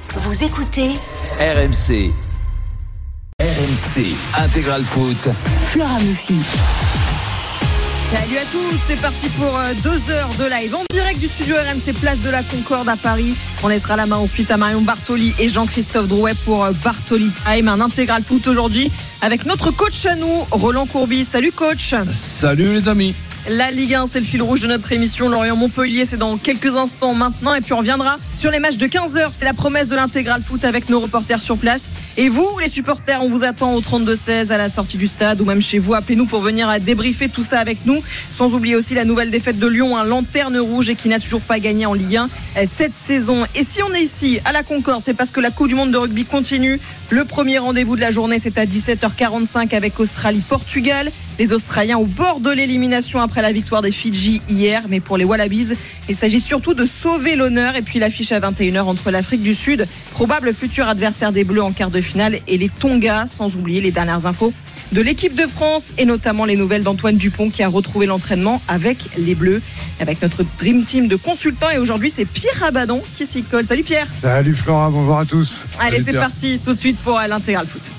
Vous écoutez RMC. RMC Intégral Foot. Flora Moussi. Salut à tous, c'est parti pour 2 heures de live en direct du studio RMC Place de la Concorde à Paris. On laissera la main ensuite à Marion Bartoli et Jean-Christophe Drouet pour Bartoli Time, un intégral foot aujourd'hui avec notre coach à nous, Roland Courbis. Salut coach. Salut les amis. La Ligue 1, c'est le fil rouge de notre émission. Lorient-Montpellier, c'est dans quelques instants maintenant. Et puis on reviendra sur les matchs de 15h. C'est la promesse de l'intégral foot avec nos reporters sur place. Et vous, les supporters, on vous attend au 32-16 à la sortie du stade ou même chez vous. Appelez-nous pour venir débriefer tout ça avec nous. Sans oublier aussi la nouvelle défaite de Lyon, un lanterne rouge et qui n'a toujours pas gagné en Ligue 1 cette saison. Et si on est ici à la Concorde, c'est parce que la Coupe du Monde de rugby continue. Le premier rendez-vous de la journée, c'est à 17h45 avec Australie-Portugal. Les Australiens au bord de l'élimination après la victoire des Fidji hier. Mais pour les Wallabies, il s'agit surtout de sauver l'honneur. Et puis l'affiche à 21h entre l'Afrique du Sud, probable futur adversaire des Bleus en quart de finale, et les Tonga, sans oublier les dernières infos de l'équipe de France et notamment les nouvelles d'Antoine Dupont qui a retrouvé l'entraînement avec les Bleus, avec notre Dream Team de consultants. Et aujourd'hui, c'est Pierre Rabadon qui s'y colle. Salut Pierre. Salut Flora, bonjour à tous. Allez, Salut c'est Pierre. parti tout de suite pour l'intégral foot.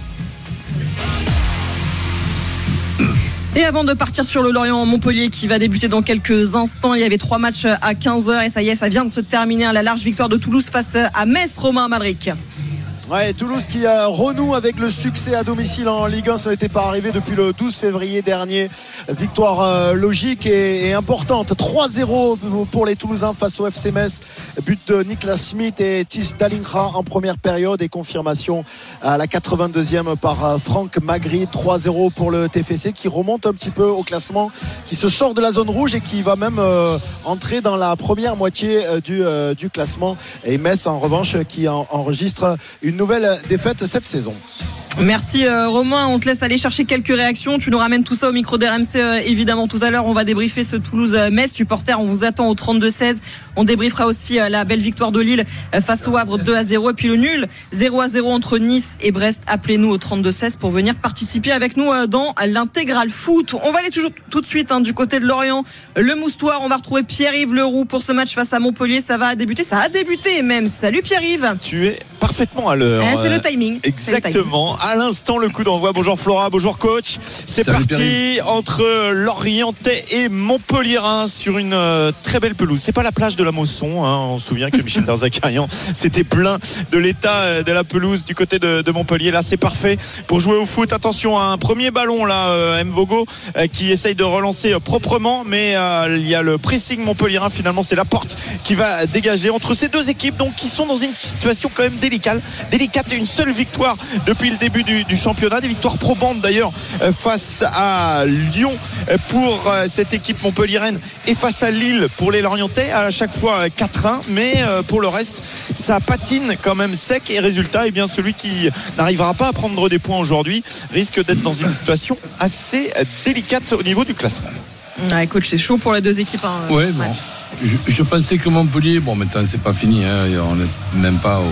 Et avant de partir sur le Lorient-Montpellier qui va débuter dans quelques instants, il y avait 3 matchs à 15h et ça y est, ça vient de se terminer. La large victoire de Toulouse face à Metz, Romain Amalric. Ouais, Toulouse qui renoue avec le succès à domicile en Ligue 1, ça n'était pas arrivé depuis le 12 février dernier. Victoire logique et importante. 3-0 pour les Toulousains face au FC Metz. But de Niklas Schmidt et Tis Dalingra en première période et confirmation à la 82e par Franck Magri. 3-0 pour le TFC qui remonte un petit peu au classement, qui se sort de la zone rouge et qui va même entrer dans la première moitié du classement. Et Metz en revanche qui enregistre une nouvelle défaite cette saison. Merci Romain, on te laisse aller chercher quelques réactions. Tu nous ramènes tout ça au micro d'RMC évidemment tout à l'heure. On va débriefer ce Toulouse-Metz. Supporters, on vous attend au 32-16. On débriefera aussi la belle victoire de Lille face au Havre 2-0 et puis le nul 0-0 entre Nice et Brest. Appelez-nous au 32-16 pour venir participer avec nous dans l'intégral foot. On va aller toujours tout de suite du côté de Lorient, le Moustoir. On va retrouver Pierre-Yves Leroux pour ce match face à Montpellier. Ça va débuter, ça a débuté même. Salut Pierre-Yves. Tu es parfaitement à l'heure. C'est le timing. Exactement. À l'instant, le coup d'envoi. Bonjour Flora, bonjour coach. C'est Salut, parti Pierre-Yves. entre Lorientais et Montpelliérain sur une très belle pelouse. C'est pas la plage de la Mosson. On se souvient que Michel Darzacarian s'était plaint de l'état de la pelouse du côté de Montpellier. Là, c'est parfait pour jouer au foot. Attention à un premier ballon là, Mvogo qui essaye de relancer proprement, mais il y a le pressing montpelliérain. Finalement, c'est la porte qui va dégager entre ces deux équipes, donc qui sont dans une situation quand même délicate. Une seule victoire depuis le début du championnat, des victoires probantes d'ailleurs face à Lyon pour cette équipe montpelliéraine et face à Lille pour les Lorientais, à chaque fois 4-1, mais pour le reste ça patine quand même sec. Et résultat, eh bien celui qui n'arrivera pas à prendre des points aujourd'hui risque d'être dans une situation assez délicate au niveau du classement. Ouais, coach, c'est chaud pour les deux équipes. Ouais, bon. Je pensais que Montpellier, bon maintenant c'est pas fini, on n'est même pas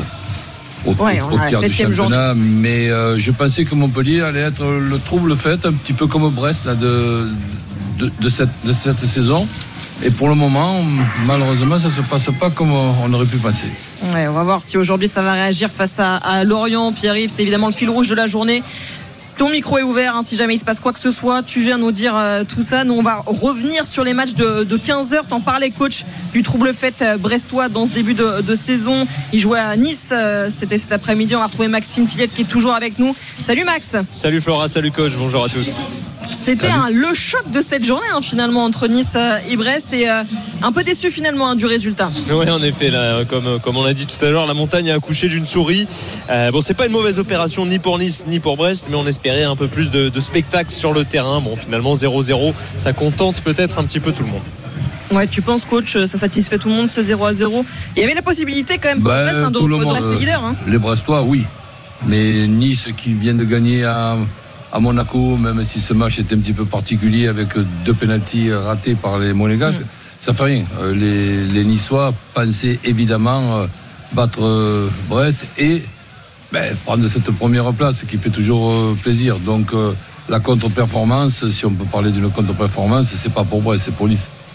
au tiers du championnat, mais je pensais que Montpellier allait être le trouble fait, un petit peu comme Brest là, de cette saison. Et pour le moment, malheureusement, ça ne se passe pas comme on aurait pu penser. Ouais, on va voir si aujourd'hui ça va réagir face à Lorient. Pierre-Yves, c'est évidemment le fil rouge de la journée. Ton micro est ouvert, si jamais il se passe quoi que ce soit, tu viens nous dire tout ça. Nous on va revenir sur les matchs de 15h. T'en parlais coach du trouble fait brestois dans ce début de saison. Il jouait à Nice, c'était cet après-midi. On va retrouver Maxime Tillette qui est toujours avec nous. Salut Max. Salut Flora, salut coach, bonjour à tous. C'était le choc de cette journée finalement entre Nice et Brest, et un peu déçu finalement du résultat. Oui, en effet, là, comme on l'a dit tout à l'heure, la montagne a accouché d'une souris. Bon, c'est pas une mauvaise opération ni pour Nice ni pour Brest, mais on espérait un peu plus de spectacle sur le terrain. Bon, finalement 0-0, ça contente peut-être un petit peu tout le monde. Ouais, tu penses coach, ça satisfait tout le monde ce 0-0? Il y avait la possibilité quand même pour Brest de rester leader. Les Brestois, oui, mais Nice qui vient de gagner à Monaco, même si ce match était un petit peu particulier avec 2 pénaltys ratés par les Monégasques, ça fait rien. Les Niçois pensaient évidemment battre Brest et prendre cette première place qui fait toujours plaisir. Donc la contre-performance, si on peut parler d'une contre-performance, c'est pas pour Brest, c'est pour Nice.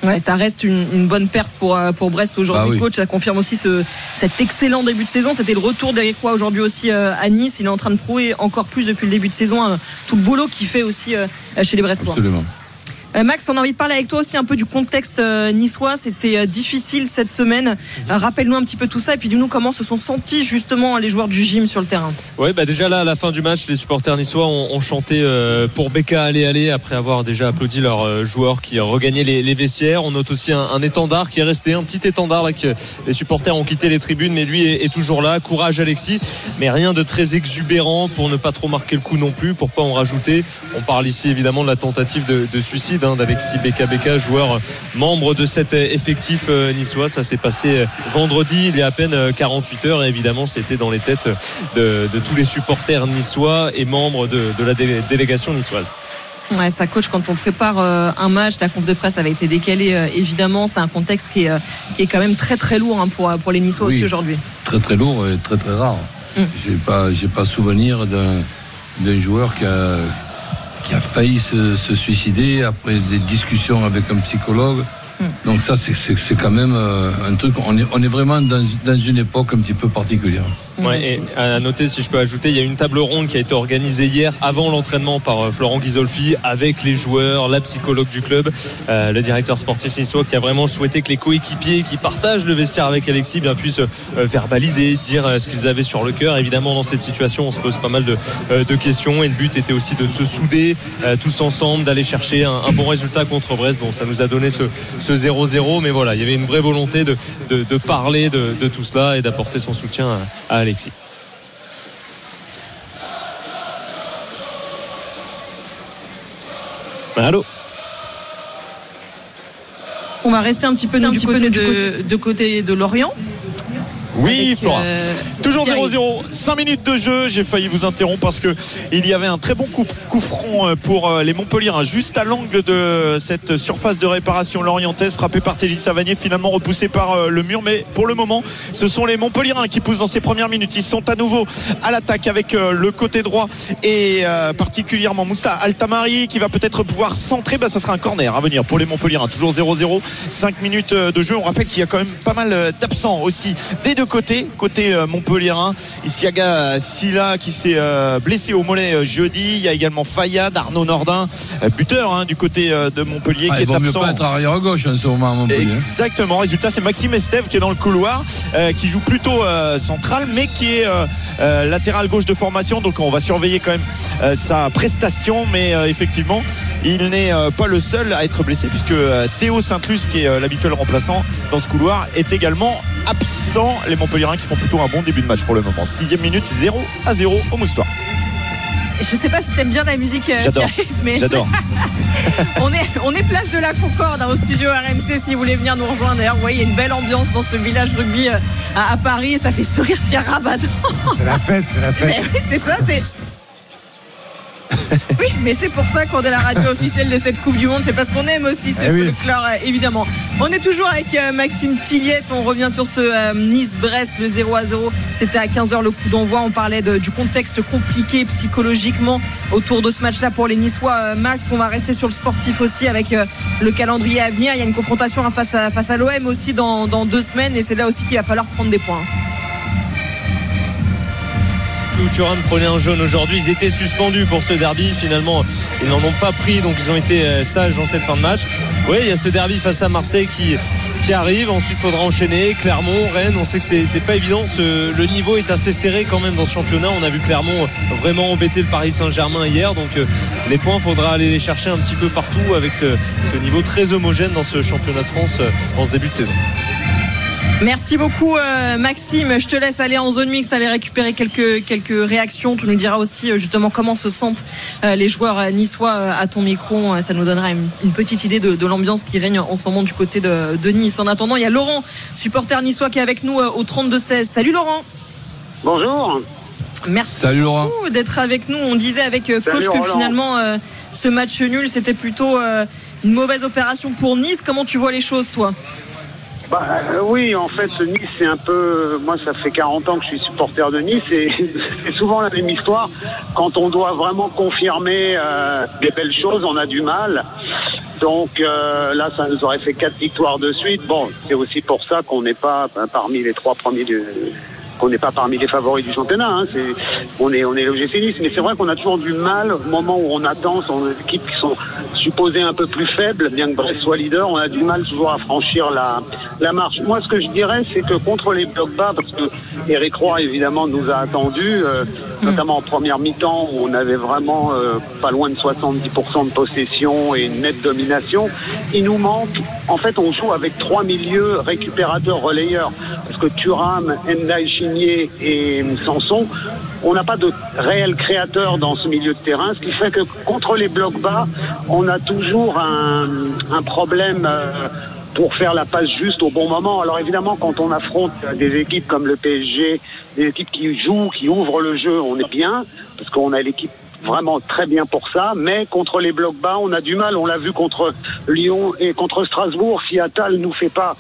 Ouais, ça reste une bonne perf pour Brest aujourd'hui, coach. Ça confirme aussi cet excellent début de saison. C'était le retour d'Eric Roy aujourd'hui aussi à Nice. Il est en train de prouver encore plus depuis le début de saison tout le boulot qu'il fait aussi chez les Brestois. Absolument. Max, on a envie de parler avec toi aussi un peu du contexte niçois. C'était difficile cette semaine. Rappelle-nous un petit peu tout ça et puis dis-nous comment se sont sentis justement les joueurs du gym sur le terrain. Oui, déjà là, à la fin du match, les supporters niçois ont chanté pour Becca aller après avoir déjà applaudi leurs joueurs qui regagnaient les vestiaires. On note aussi un étendard qui est resté, un petit étendard là que les supporters ont quitté les tribunes, mais lui est toujours là. Courage Alexis, mais rien de très exubérant pour ne pas trop marquer le coup non plus, pour pas en rajouter. On parle ici évidemment de la tentative de suicide d'Alexis Becca, joueur membre de cet effectif niçois. Ça s'est passé vendredi, il y a à peine 48 heures, et évidemment c'était dans les têtes de tous les supporters niçois et membres de la délégation niçoise. Ouais, ça coach, quand on prépare un match, la conf de presse avait été décalée évidemment, c'est un contexte qui est quand même très très lourd pour les Niçois aussi aujourd'hui. Très très lourd et très très rare. J'ai pas souvenir d'un joueur qui a failli se suicider après des discussions avec un psychologue. Donc ça c'est quand même un truc, on est vraiment dans une époque un petit peu particulière. Ouais, et à noter, si je peux ajouter, il y a une table ronde qui a été organisée hier avant l'entraînement par Florent Ghisolfi avec les joueurs, la psychologue du club, le directeur sportif niçois, qui a vraiment souhaité que les coéquipiers qui partagent le vestiaire avec Alexis puissent verbaliser, dire ce qu'ils avaient sur le cœur. Évidemment, dans cette situation, on se pose pas mal de questions, et le but était aussi de se souder tous ensemble, d'aller chercher un bon résultat contre Brest. Donc ça nous a donné ce 0-0, mais voilà, il y avait une vraie volonté de parler de tout cela et d'apporter son soutien à Alexis. Allô. On va rester un petit peu du côté de Lorient. Oui, Flora. Toujours 0-0, 5 minutes de jeu. J'ai failli vous interrompre parce que il y avait un très bon coup franc pour les Montpelliérains juste à l'angle de cette surface de réparation lorientaise, frappé par Teddy Savanier, finalement repoussé par le mur. Mais pour le moment, ce sont les Montpelliérains qui poussent dans ces premières minutes. Ils sont à nouveau à l'attaque avec le côté droit et particulièrement Moussa Altamari qui va peut-être pouvoir centrer. Ça sera un corner à venir pour les Montpelliérains. Toujours 0-0, 5 minutes de jeu. On rappelle qu'il y a quand même pas mal d'absents aussi des deux côté montpelliérain. Isiaga Silla qui s'est blessé au mollet jeudi. Il y a également Fayad, Arnaud Nordin, buteur du côté de Montpellier, qui est absent. Il vaut mieux pas être arrière gauche en ce moment à Montpellier. Exactement. Résultat, c'est Maxime Estève qui est dans le couloir, qui joue plutôt central, mais qui est latéral gauche de formation. Donc on va surveiller quand même sa prestation, mais effectivement il n'est pas le seul à être blessé, puisque Théo Saint-Luce, qui est l'habituel remplaçant dans ce couloir, est également absent. Les Montpelliérains qui font plutôt un bon début de match pour le moment. 6e minute, 0-0 au Moustoir. Je sais pas si t'aimes bien la musique. J'adore. Mais j'adore. on est place de la Concorde au studio RMC si vous voulez venir nous rejoindre. D'ailleurs, vous voyez, il y a une belle ambiance dans ce village rugby à Paris. Ça fait sourire Pierre Rabadan. C'est la fête. Mais oui, c'est ça, Oui, mais c'est pour ça qu'on est la radio officielle de cette Coupe du Monde. C'est parce qu'on aime aussi ce folklore, évidemment. On est toujours avec Maxime Tilliette. On revient sur ce Nice-Brest, le 0-0. C'était à 15h le coup d'envoi. On parlait du contexte compliqué psychologiquement autour de ce match-là pour les Niçois. Max, on va rester sur le sportif aussi avec le calendrier à venir. Il y a une confrontation face à l'OM aussi dans 2 semaines. Et c'est là aussi qu'il va falloir prendre des points. Thuram prenait un jaune aujourd'hui. Ils étaient suspendus pour ce derby. Finalement, ils n'en ont pas pris, donc ils ont été sages dans cette fin de match. Oui, il y a ce derby face à Marseille qui arrive. Ensuite, il faudra enchaîner Clermont, Rennes. On sait que c'est pas évident. Le niveau est assez serré quand même dans ce championnat. On a vu Clermont vraiment embêter le Paris Saint-Germain hier. Donc les points, il faudra aller les chercher un petit peu partout avec ce niveau très homogène dans ce championnat de France en ce début de saison. Merci beaucoup Maxime, je te laisse aller en zone mixte, aller récupérer quelques réactions. Tu nous diras aussi justement comment se sentent les joueurs niçois à ton micro. Ça nous donnera une petite idée de l'ambiance qui règne en ce moment du côté de Nice. En attendant, il y a Laurent, supporter niçois, qui est avec nous au 32-16. Salut Laurent. Bonjour. Merci beaucoup d'être avec nous. On disait avec coach que finalement ce match nul, c'était plutôt une mauvaise opération pour Nice. Comment tu vois les choses, toi ? Oui, en fait, Nice, c'est un peu... Moi, ça fait 40 ans que je suis supporter de Nice et c'est souvent la même histoire. Quand on doit vraiment confirmer des belles choses, on a du mal. Donc là, ça nous aurait fait 4 victoires de suite. Bon, c'est aussi pour ça qu'on n'est pas parmi les 3 premiers qu'on n'est pas parmi les favoris du championnat. Hein. On est l'OGC Nice, mais c'est vrai qu'on a toujours du mal au moment où on attend. Ce sont des équipes qui sont supposées un peu plus faibles, bien que Brest soit leader, on a du mal toujours à franchir la marche. Moi, ce que je dirais, c'est que contre les blocs bas, parce que Eric Roy, évidemment, nous a attendus, notamment en première mi-temps, où on avait vraiment pas loin de 70% de possession et une nette domination, il nous manque, en fait, on joue avec 3 milieux récupérateurs relayeurs, parce que Thuram, Ndiaye Chigné et Sanson, on n'a pas de réel créateur dans ce milieu de terrain, ce qui fait que contre les blocs bas, on a toujours un problème pour faire la passe juste au bon moment. Alors évidemment, quand on affronte des équipes comme le PSG, des équipes qui jouent, qui ouvrent le jeu, on est bien, parce qu'on a l'équipe vraiment très bien pour ça, mais contre les blocs bas, on a du mal. On l'a vu contre Lyon et contre Strasbourg. Si Attal nous fait pas,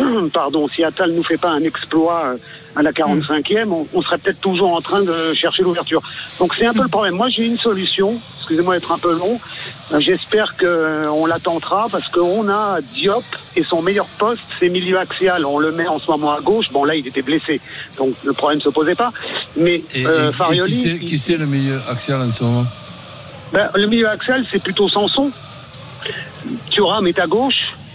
un exploit à la 45e, on serait peut-être toujours en train de chercher l'ouverture. Donc c'est un peu le problème. Moi, j'ai une solution. Excusez-moi d'être un peu long. J'espère qu'on la tentera parce qu'on a Diop et son meilleur poste, c'est milieu axial. On le met en ce moment à gauche. Bon, là, il était blessé. Donc, le problème ne se posait pas. Mais Farioli... Qui c'est le milieu axial en ce moment? Le milieu axial, c'est plutôt Sanson. Thuram est à gauche.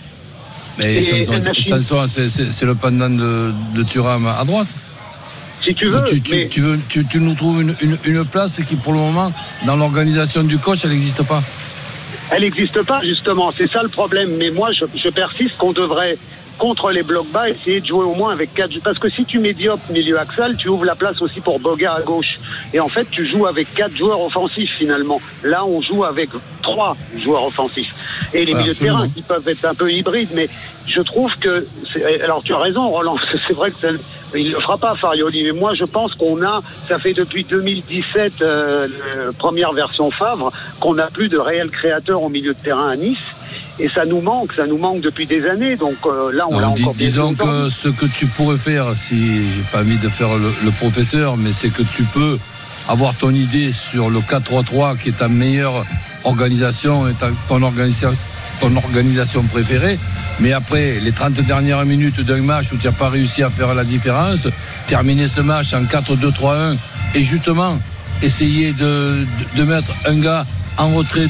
Mais Sanson, c'est le pendant de Thuram à droite. Si tu veux. Tu nous trouves une place qui, pour le moment, dans l'organisation du coach, elle n'existe pas. Elle n'existe pas, justement. C'est ça le problème. Mais moi, je persiste qu'on devrait, contre les blocs bas, essayer de jouer au moins avec 4. Parce que si tu mets Diop milieu axial, tu ouvres la place aussi pour Boga à gauche. Et en fait, tu joues avec 4 joueurs offensifs, finalement. Là, on joue avec 3 joueurs offensifs. Et les milieux de terrain qui peuvent être un peu hybrides. Mais je trouve que... Alors, tu as raison, Roland. C'est vrai que il ne le fera pas, Farioli. Mais moi, je pense ça fait depuis 2017, première version Favre, qu'on n'a plus de réels créateurs au milieu de terrain à Nice. Et ça nous manque depuis des années. Donc là, on l'a encore. Disons que ce que tu pourrais faire, si j'ai pas envie de faire le professeur, mais c'est que tu peux avoir ton idée sur le 4-3-3 qui est ta meilleure organisation et ton organisation préférée. Mais après, les 30 dernières minutes d'un match où tu n'as pas réussi à faire la différence, terminer ce match en 4-2-3-1 et justement essayer de mettre un gars en retrait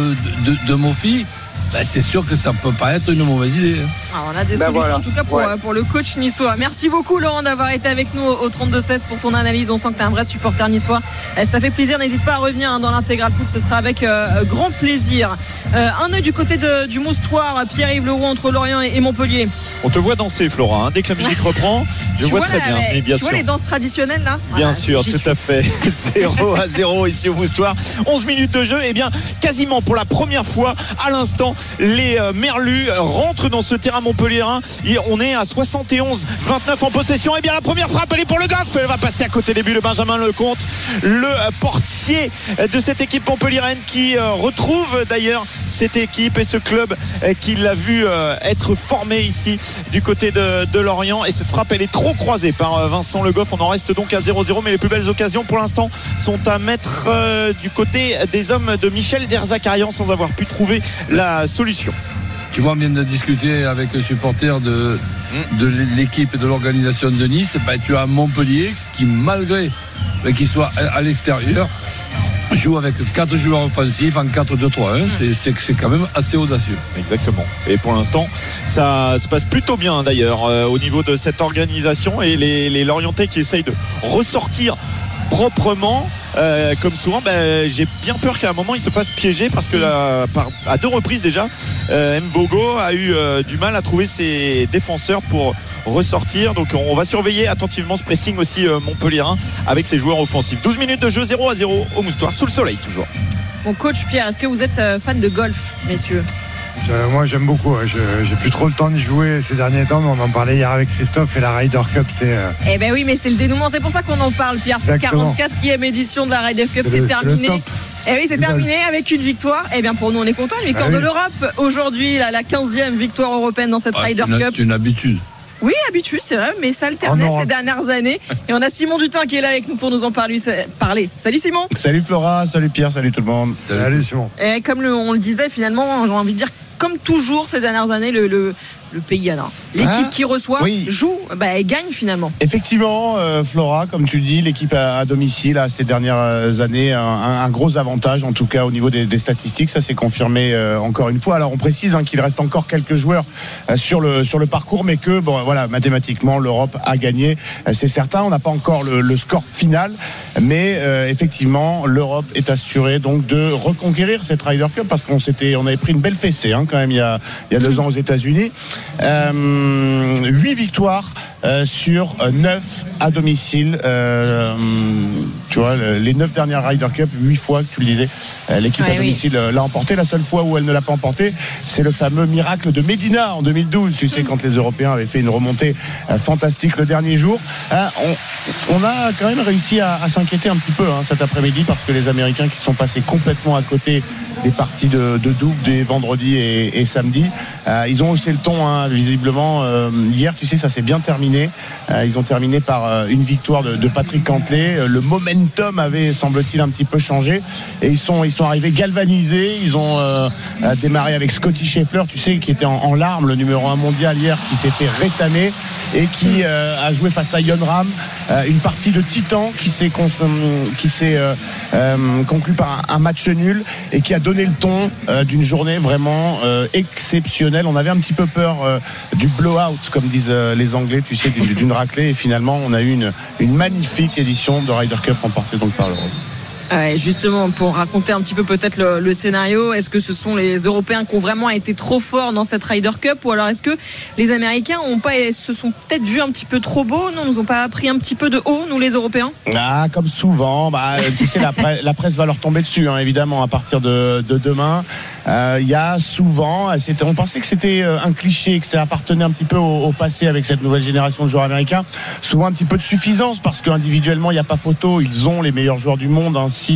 de Mofi, c'est sûr que ça ne peut pas être une mauvaise idée. Alors on a des solutions en tout cas pour le coach niçois. Merci beaucoup Laurent d'avoir été avec nous au 32-16 pour ton analyse. On sent que tu es un vrai supporter niçois. Ça fait plaisir, n'hésite pas à revenir dans l'intégral foot, ce sera avec grand plaisir. Un œil du côté du Moustoir, Pierre-Yves Leroux entre Lorient et Montpellier. On te voit danser Flora, dès que la musique reprend, je vois très bien. Mais bien sûr. Tu vois les danses traditionnelles là? Bien sûr, tout à fait. 0-0 ici au Moustoir. 11 minutes de jeu, et bien quasiment pour la première fois à l'instant, les Merlus rentrent dans ce terrain montpelliérain. On est à 71-29 en possession. Et bien la première frappe, elle est pour le Goff. Elle va passer à côté des buts de Benjamin Lecomte, le portier de cette équipe montpelliéraine qui retrouve d'ailleurs cette équipe et ce club qui l'a vu être formé ici du côté de Lorient. Et cette frappe, elle est trop croisée par Vincent Le Goff. On en reste donc à 0-0, mais les plus belles occasions pour l'instant sont à mettre du côté des hommes de Michel Derzakarian sans avoir pu trouver la solution. Tu vois, on vient de discuter avec le supporter de l'équipe et de l'organisation de Nice. Tu as Montpellier qui, malgré qu'il soit à l'extérieur, joue avec 4 joueurs offensifs en 4-2-3-1. C'est quand même assez audacieux. Exactement. Et pour l'instant, ça se passe plutôt bien d'ailleurs au niveau de cette organisation. Et les Lorientais qui essayent de ressortir proprement. Comme souvent, j'ai bien peur qu'à un moment il se fasse piéger parce que à 2 reprises déjà, Mvogo a eu du mal à trouver ses défenseurs pour ressortir. Donc on va surveiller attentivement ce pressing aussi montpelliérain avec ses joueurs offensifs. 12 minutes de jeu, 0-0 au Moustoir, sous le soleil toujours. Mon coach Pierre, est-ce que vous êtes fan de golf, messieurs? Moi j'aime beaucoup, j'ai plus trop le temps d'y jouer ces derniers temps, mais on en parlait hier avec Christophe et la Ryder Cup. Eh ben oui, mais c'est le dénouement, c'est pour ça qu'on en parle, Pierre. C'est la 44e édition de la Ryder Cup, c'est terminé. Et oui, c'est terminé avec une victoire. Eh bien pour nous on est contents, une victoire de l'Europe aujourd'hui, la 15e victoire européenne dans cette Ryder Cup. C'est une habitude. Oui, habitude, c'est vrai, mais ça alternait ces dernières années. Et on a Simon Dutin qui est là avec nous pour nous en parler. Salut Simon. Salut Flora, salut Pierre, salut tout le monde. Salut Simon. Et comme on le disait, finalement, j'ai envie de dire, comme toujours ces dernières années, le pays Yana. L'équipe qui reçoit joue, elle gagne finalement. Effectivement, Flora, comme tu dis, l'équipe à domicile ces dernières années un gros avantage, en tout cas au niveau des statistiques. Ça s'est confirmé encore une fois. Alors on précise qu'il reste encore quelques joueurs sur le parcours, mais que mathématiquement l'Europe a gagné, c'est certain. On n'a pas encore le score final, mais effectivement l'Europe est assurée donc de reconquérir cette Ryder Cup, parce qu'on avait pris une belle fessée quand même il y a 2 ans aux États-Unis. 8 victoires sur 9 à domicile. Tu vois, les 9 dernières Ryder Cup, 8 fois que tu le disais, l'équipe à domicile l'a emporté. La seule fois où elle ne l'a pas emporté, c'est le fameux miracle de Medina en 2012. Tu sais, quand les Européens avaient fait une remontée fantastique le dernier jour. On a quand même réussi à s'inquiéter un petit peu cet après-midi, parce que les Américains qui sont passés complètement à côté des parties de double des vendredis et samedi, ils ont haussé le ton visiblement. Hier, tu sais, ça s'est bien terminé. Ils ont terminé par une victoire de Patrick Cantlay. Le momentum avait, semble-t-il, un petit peu changé, et ils sont arrivés galvanisés. Ils ont démarré avec Scotty Scheffler, tu sais, qui était en larmes, le numéro 1 mondial hier, qui s'est fait rétamer et qui a joué face à Jon Rahm, une partie de titan qui s'est conclue par un match nul, et qui a donné le ton d'une journée vraiment exceptionnelle. On avait un petit peu peur du blowout, comme disent les Anglais, tu sais, d'une raclée, et finalement on a eu une magnifique édition de Ryder Cup remportée donc par l'Europe. Justement, pour raconter un petit peu peut-être le scénario, est-ce que ce sont les Européens qui ont vraiment été trop forts dans cette Ryder Cup, ou alors est-ce que les Américains se sont peut-être vus un petit peu trop beaux, nous ont pas pris un petit peu de haut, nous les Européens? Comme souvent, tu sais, la presse va leur tomber dessus, évidemment, à partir de demain. Il y a souvent, on pensait que c'était un cliché, que ça appartenait un petit peu au passé avec cette nouvelle génération de joueurs américains, souvent un petit peu de suffisance, parce qu'individuellement il n'y a pas photo. Ils ont les meilleurs joueurs du monde,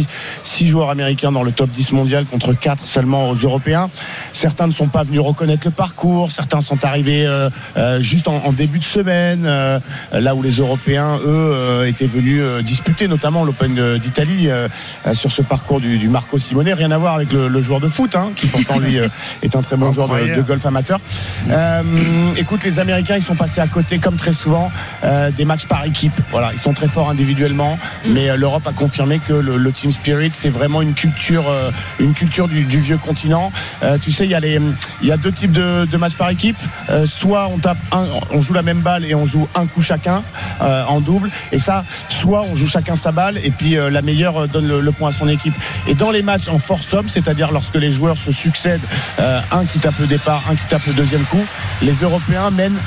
6 joueurs américains dans le top 10 mondial contre 4 seulement aux Européens. Certains ne sont pas venus reconnaître le parcours, certains sont arrivés juste en début de semaine, là où les Européens eux étaient venus disputer notamment l'Open d'Italie sur ce parcours du Marco Simone. Rien à voir avec le joueur de foot, qui pourtant lui est un très bon joueur de golf amateur. Écoute, les Américains, ils sont passés à côté, comme très souvent, des matchs par équipe. Voilà, ils sont très forts individuellement, mais l'Europe a confirmé que le team spirit, c'est vraiment une culture du vieux continent. Tu sais, il y a 2 types de matchs par équipe. Soit on joue la même balle et on joue un coup chacun en double, et ça, soit on joue chacun sa balle et puis la meilleure donne le point à son équipe. Et dans les matchs en force-homme, c'est-à-dire lorsque les joueurs se succèdent, un qui tape le départ, un qui tape le deuxième coup, les Européens mènent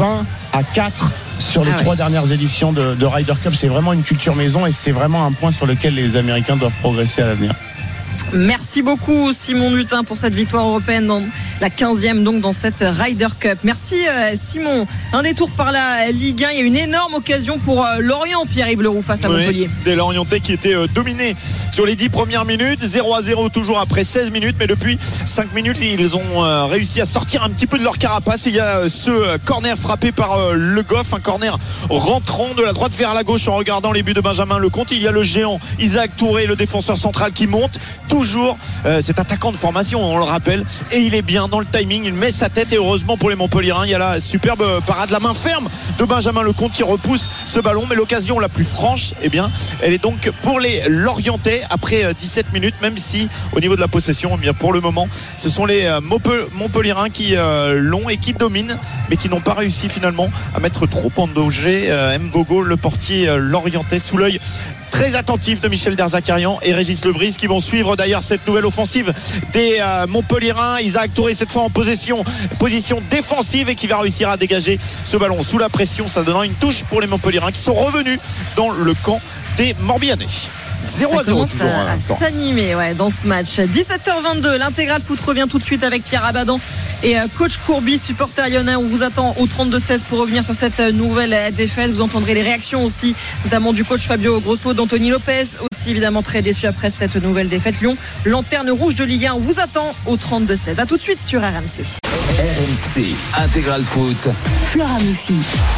20-4 sur les 3 dernières éditions de Ryder Cup. C'est vraiment une culture maison, et c'est vraiment un point sur lequel les Américains doivent progresser à l'avenir. Merci beaucoup Simon Lutin pour cette victoire européenne dans la 15e, donc dans cette Ryder Cup. Merci Simon. Un détour par la Ligue 1. Il y a une énorme occasion pour Lorient, Pierre-Yves Leroux face à Montpellier. Des Lorientais qui étaient dominés sur les 10 premières minutes, 0-0 toujours après 16 minutes, mais depuis 5 minutes ils ont réussi à sortir un petit peu de leur carapace. Et il y a ce corner frappé par Le Goff, un corner rentrant de la droite vers la gauche en regardant les buts de Benjamin Lecomte. Il y a le géant Isaac Touré, le défenseur central, qui monte toujours cet attaquant de formation, on le rappelle, et il est bien dans le timing, il met sa tête, et heureusement pour les Montpelliérains, il y a la superbe parade, la main ferme de Benjamin Lecomte qui repousse ce ballon. Mais l'occasion la plus franche, elle est donc pour les Lorientais après 17 minutes, même si au niveau de la possession, pour le moment ce sont les Montpelliérains qui l'ont et qui dominent, mais qui n'ont pas réussi finalement à mettre trop en danger Mvogo, le portier lorientais, sous l'œil très attentif de Michel Derzakarian et Régis Lebris, qui vont suivre d'ailleurs cette nouvelle offensive des Montpelliérains. Isaac Touré cette fois en position défensive, et qui va réussir à dégager ce ballon sous la pression, ça donnant une touche pour les Montpelliérains qui sont revenus dans le camp des Morbihanais. 0-0 toujours à s'animer dans ce match. 17h22, l'intégral foot revient tout de suite avec Pierre Abadan et coach Courbis, supporter lyonnais. On vous attend au 32-16 pour revenir sur cette nouvelle défaite. Vous entendrez les réactions aussi, notamment du coach Fabio Grosso, d'Anthony Lopez, aussi évidemment très déçu après cette nouvelle défaite. Lyon, lanterne rouge de Ligue 1, on vous attend au 32-16. A tout de suite sur RMC. RMC Intégral Foot. Flora Moussi.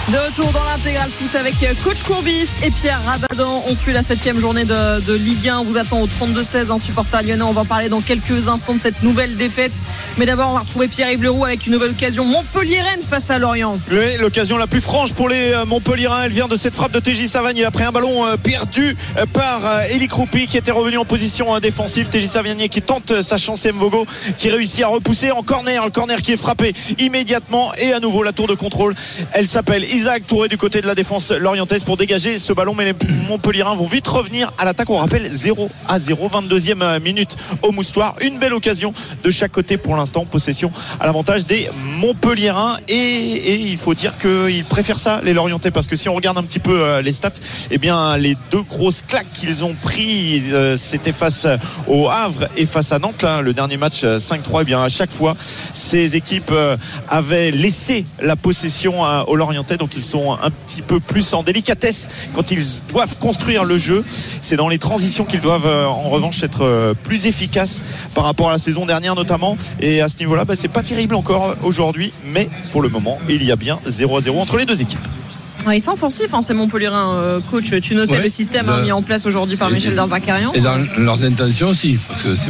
De retour dans l'intégral foot avec coach Courbis et Pierre Rabadan. On suit la 7e journée de Ligue 1. On vous attend au 32-16 en supporter lyonnais. On va parler dans quelques instants de cette nouvelle défaite. Mais d'abord, on va retrouver Pierre-Yves Leroux avec une nouvelle occasion Montpellier-Rennes face à Lorient. Oui, l'occasion la plus franche pour les Montpelliérains. Elle vient de cette frappe de TJ Savanier après un ballon perdu par Eli Kroupi qui était revenu en position défensive. TJ Savanier qui tente sa chance et Mvogo qui réussit à repousser en corner. Le corner qui est frappé immédiatement et à nouveau la tour de contrôle. Elle s'appelle Isaac Touré du côté de la défense lorientaise pour dégager ce ballon, mais les Montpelliérains vont vite revenir à l'attaque. On rappelle 0-0, 22e minute au Moustoir. Une belle occasion de chaque côté pour l'instant, possession à l'avantage des Montpelliérains et il faut dire qu'ils préfèrent ça les Lorientais, parce que si on regarde un petit peu les stats, eh bien les deux grosses claques qu'ils ont pris c'était face au Havre et face à Nantes, le dernier match 5-3. Eh bien à chaque fois ces équipes avaient laissé la possession aux Lorientais, donc ils sont un petit peu plus en délicatesse quand ils doivent construire le jeu. C'est dans les transitions qu'ils doivent en revanche être plus efficaces par rapport à la saison dernière notamment, et à ce niveau là c'est pas terrible encore aujourd'hui, mais pour le moment il y a bien 0-0 entre les deux équipes. Ouais, ils sont offensifs, ces Montpelliérains. Coach, tu notais le système mis en place aujourd'hui par Michel Darzacarian. Et dans leurs intentions aussi, parce que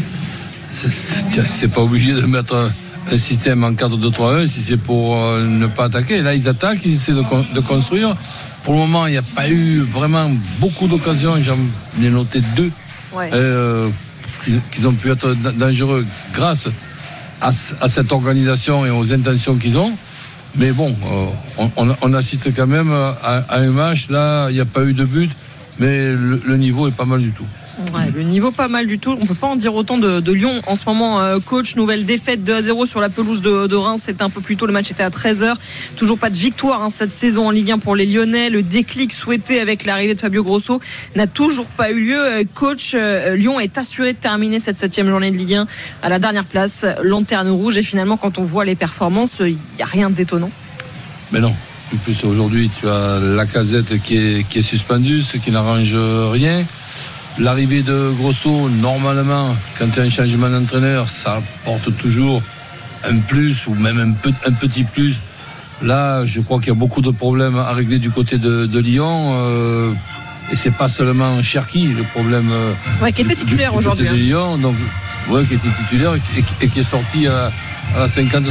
c'est pas obligé de mettre un système en 4-2-3-1 si c'est pour ne pas attaquer. Là ils attaquent, ils essaient de construire. Pour le moment il n'y a pas eu vraiment beaucoup d'occasions, j'en ai noté 2 qui ont pu être dangereux grâce à cette organisation et aux intentions qu'ils ont. Mais bon, on assiste quand même à un match. Là il n'y a pas eu de but, mais le niveau est pas mal du tout. Ouais, le niveau pas mal du tout. On peut pas en dire autant de Lyon en ce moment. Coach, nouvelle défaite 2-0 sur la pelouse de Reims. C'était un peu plus tôt, le match était à 13h. Toujours pas de victoire cette saison en Ligue 1 pour les Lyonnais. Le déclic souhaité avec l'arrivée de Fabio Grosso n'a toujours pas eu lieu. Coach, Lyon est assuré de terminer cette 7e journée de Ligue 1 à la dernière place, lanterne rouge. Et finalement, quand on voit les performances, il n'y a rien d'étonnant. Mais non. En plus, aujourd'hui, tu as Lacazette qui est suspendu, ce qui n'arrange rien. L'arrivée de Grosso, normalement, quand il y a un changement d'entraîneur, ça apporte toujours un plus ou même un petit plus. Là, je crois qu'il y a beaucoup de problèmes à régler du côté de Lyon. Et c'est pas seulement Cherki, le problème. Qui était titulaire aujourd'hui. De Lyon, donc, qui était titulaire et qui est sorti à la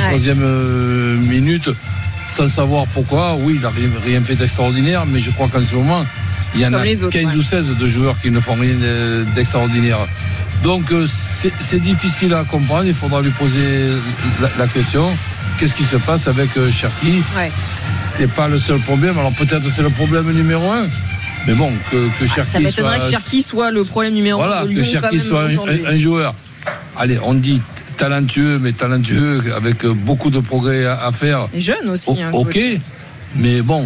53e minute sans savoir pourquoi. Oui, il n'a rien fait d'extraordinaire, mais je crois qu'en ce moment, il y en a 15 ou 16 de joueurs qui ne font rien d'extraordinaire. Donc c'est difficile à comprendre. Il faudra lui poser la question. Qu'est-ce qui se passe avec Cherki ? C'est pas le seul problème. Alors peut-être c'est le problème numéro 1. Mais bon, que Cherki ça m'étonnerait que Cherki soit le problème numéro 1 de Lyon. Que Cherki soit un joueur. Allez, on dit talentueux, mais talentueux avec beaucoup de progrès à faire. Et jeune aussi. Ok. Mais bon,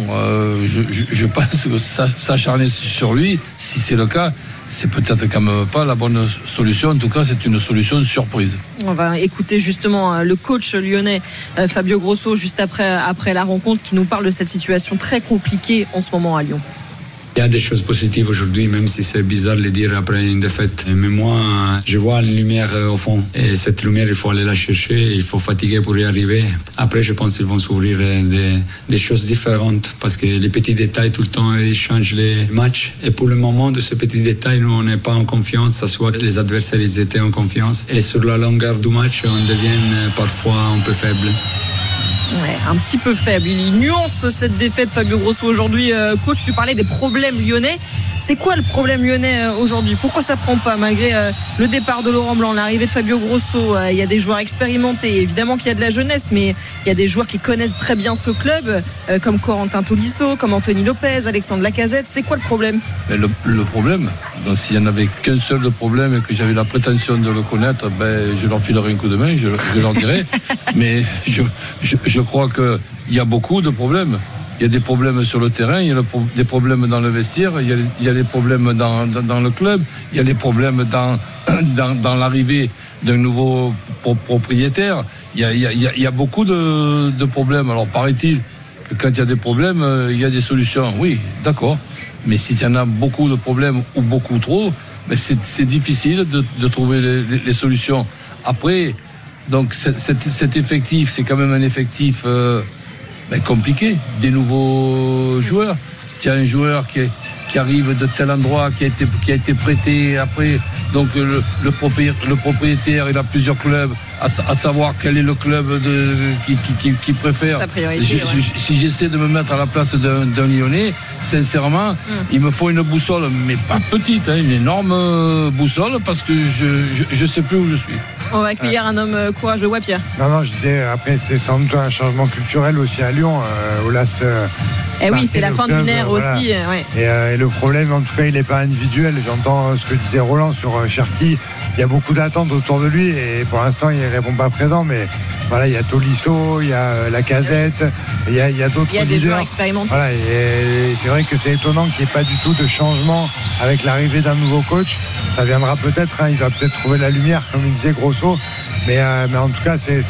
je pense que s'acharner sur lui, si c'est le cas, c'est peut-être quand même pas la bonne solution. En tout cas, c'est une solution surprise. On va écouter justement le coach lyonnais Fabio Grosso juste après la rencontre, qui nous parle de cette situation très compliquée en ce moment à Lyon. Il y a des choses positives aujourd'hui, même si c'est bizarre de le dire après une défaite. Mais moi, je vois une lumière au fond. Et cette lumière, il faut aller la chercher. Il faut fatiguer pour y arriver. Après, je pense qu'ils vont s'ouvrir des choses différentes. Parce que les petits détails, tout le temps, ils changent les matchs. Et pour le moment, de ces petits détails, nous, on n'est pas en confiance. Ça soit que les adversaires, ils étaient en confiance. Et sur la longueur du match, on devient parfois un peu faible. Ouais, un petit peu faible. Il nuance cette défaite, Fabio Grosso, aujourd'hui. Coach, tu parlais des problèmes lyonnais. C'est quoi le problème lyonnais aujourd'hui ? Pourquoi ça ne prend pas, malgré le départ de Laurent Blanc, l'arrivée de Fabio Grosso? Il y a des joueurs expérimentés. Évidemment qu'il y a de la jeunesse, mais il y a des joueurs qui connaissent très bien ce club, comme Corentin Tolisso, comme Anthony Lopez, Alexandre Lacazette. C'est quoi le problème ? Mais le problème, donc, s'il n'y en avait qu'un seul de problème et que j'avais la prétention de le connaître, je leur filerai un coup de main, je leur dirai. Mais je crois qu'il y a beaucoup de problèmes. Il y a des problèmes sur le terrain, il y a des problèmes dans le vestiaire, il y a des problèmes dans le club, il y a des problèmes dans l'arrivée d'un nouveau propriétaire. Il y a beaucoup de problèmes. Alors paraît-il que quand il y a des problèmes, il y a des solutions. Oui, d'accord. Mais s'il y en a beaucoup de problèmes ou beaucoup trop, c'est difficile de trouver les solutions. Après, donc cet effectif, c'est quand même un effectif compliqué. Des nouveaux joueurs. Tu as un joueur qui arrive de tel endroit, qui a été prêté après. Donc le propriétaire, il a plusieurs clubs, à savoir quel est le club qui préfère. Si j'essaie de me mettre à la place d'un Lyonnais, sincèrement, il me faut une boussole, mais pas petite, une énorme boussole, parce que je sais plus où je suis. On va accueillir un homme courageux, ouais, Pierre. Non, je disais, après, c'est sans doute un changement culturel aussi à Lyon. Olas. Oui, c'est la fin d'une ère aussi. Ouais. Et le problème, en tout cas, il n'est pas individuel. J'entends ce que disait Roland sur Cherki. Il y a beaucoup d'attentes autour de lui et pour l'instant, il ne répond pas présent. Mais voilà, il y a Tolisso, il y a Lacazette, il y a d'autres leaders. Il y a des joueurs expérimentés. Voilà, et c'est vrai que c'est étonnant qu'il n'y ait pas du tout de changement avec l'arrivée d'un nouveau coach. Ça viendra peut-être, il va peut-être trouver la lumière, comme il disait Grosso. Mais en tout cas, c'est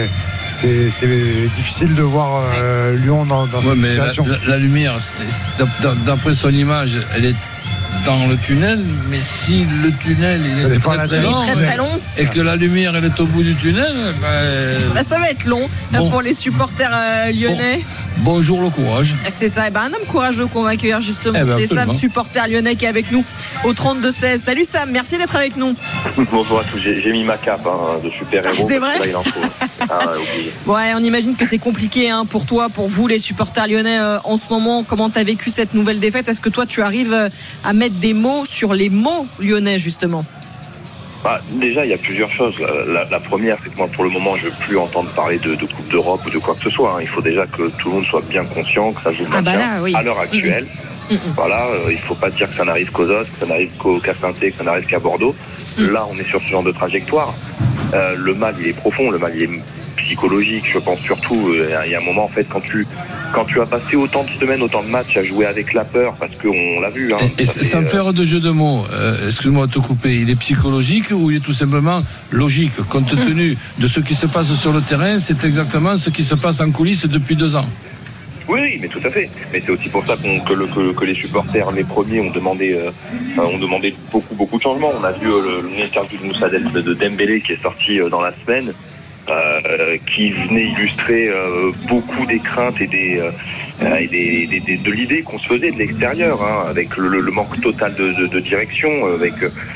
difficile de voir Lyon dans cette situation. La lumière, d'après son image, elle est dans le tunnel, mais si le tunnel est très long et que la lumière elle est au bout du tunnel, ça va être long pour les supporters lyonnais. Bonjour le courage. C'est ça, un homme courageux qu'on va accueillir justement. C'est Sam, supporter lyonnais, qui est avec nous au 32-16. Salut Sam, merci d'être avec nous. Bonjour à tous, j'ai mis ma cape de super-héros. C'est vrai. Là, il en faut. Ouais, on imagine que c'est compliqué pour toi, pour vous les supporters lyonnais en ce moment. Comment tu as vécu cette nouvelle défaite? Est-ce que toi tu arrives à mettre des mots sur les mots lyonnais justement? Déjà, il y a plusieurs choses. La première, c'est que moi, pour le moment, je ne veux plus entendre parler de Coupe d'Europe ou de quoi que ce soit. Il faut déjà que tout le monde soit bien conscient que ça joue à l'heure actuelle. Voilà, il ne faut pas dire que ça n'arrive qu'aux autres, que ça n'arrive qu'à Saint-Étienne, que ça n'arrive qu'à Bordeaux. Là, on est sur ce genre de trajectoire. Le mal, il est profond, le mal, il est psychologique, je pense surtout. Il y a un moment, en fait, quand tu as passé autant de semaines, autant de matchs à jouer avec la peur, parce qu'on l'a vu. Sans faire de jeu de mots, excuse-moi de te couper, il est psychologique ou il est tout simplement logique? Compte tenu de ce qui se passe sur le terrain, c'est exactement ce qui se passe en coulisses depuis 2 ans. Oui, mais tout à fait. Mais c'est aussi pour ça que les supporters, les premiers, ont demandé beaucoup de changements. On a vu l'interview de Moussa de Dembélé qui est sorti dans la semaine. Qui venait illustrer beaucoup des craintes et de l'idée qu'on se faisait de l'extérieur, avec le manque total de direction, avec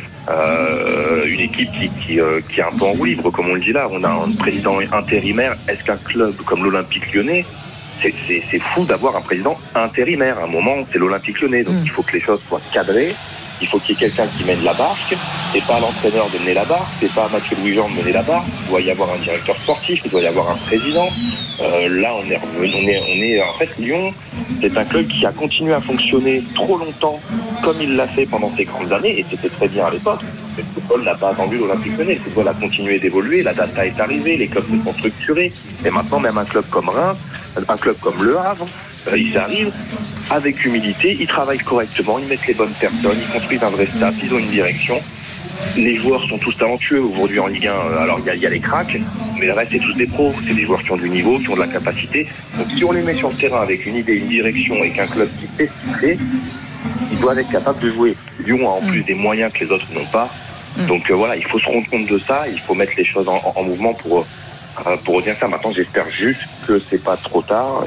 une équipe qui est un peu en roue libre, comme on le dit là. On a un président intérimaire. Est-ce qu'un club comme l'Olympique Lyonnais, c'est fou d'avoir un président intérimaire? À un moment, c'est l'Olympique Lyonnais, donc il faut que les choses soient cadrées. Il faut qu'il y ait quelqu'un qui mène la barque. C'est pas l'entraîneur de mener la barque, c'est pas Mathieu Louis-Jean de mener la barque. Il doit y avoir un directeur sportif, il doit y avoir un président. Là, on est en fait, Lyon, c'est un club qui a continué à fonctionner trop longtemps comme il l'a fait pendant ces grandes années, et c'était très bien à l'époque. Le football n'a pas attendu l'Olympique Lyonnais. Le football a continué d'évoluer, la data est arrivée, les clubs se sont structurés. Et maintenant, même un club comme Reims, un club comme Le Havre, ils arrivent avec humilité, ils travaillent correctement, ils mettent les bonnes personnes, ils construisent un vrai staff, ils ont une direction. Les joueurs sont tous talentueux aujourd'hui en Ligue 1. Alors il y a les cracks, mais le reste c'est tous des pros. C'est des joueurs qui ont du niveau, qui ont de la capacité. Donc si on les met sur le terrain avec une idée, une direction et qu'un club qui sait ce qu'il fait, ils doivent être capables de jouer. Lyon a en plus des moyens que les autres n'ont pas. Donc voilà, il faut se rendre compte de ça, il faut mettre les choses en mouvement pour retenir ça. Maintenant, j'espère juste que c'est pas trop tard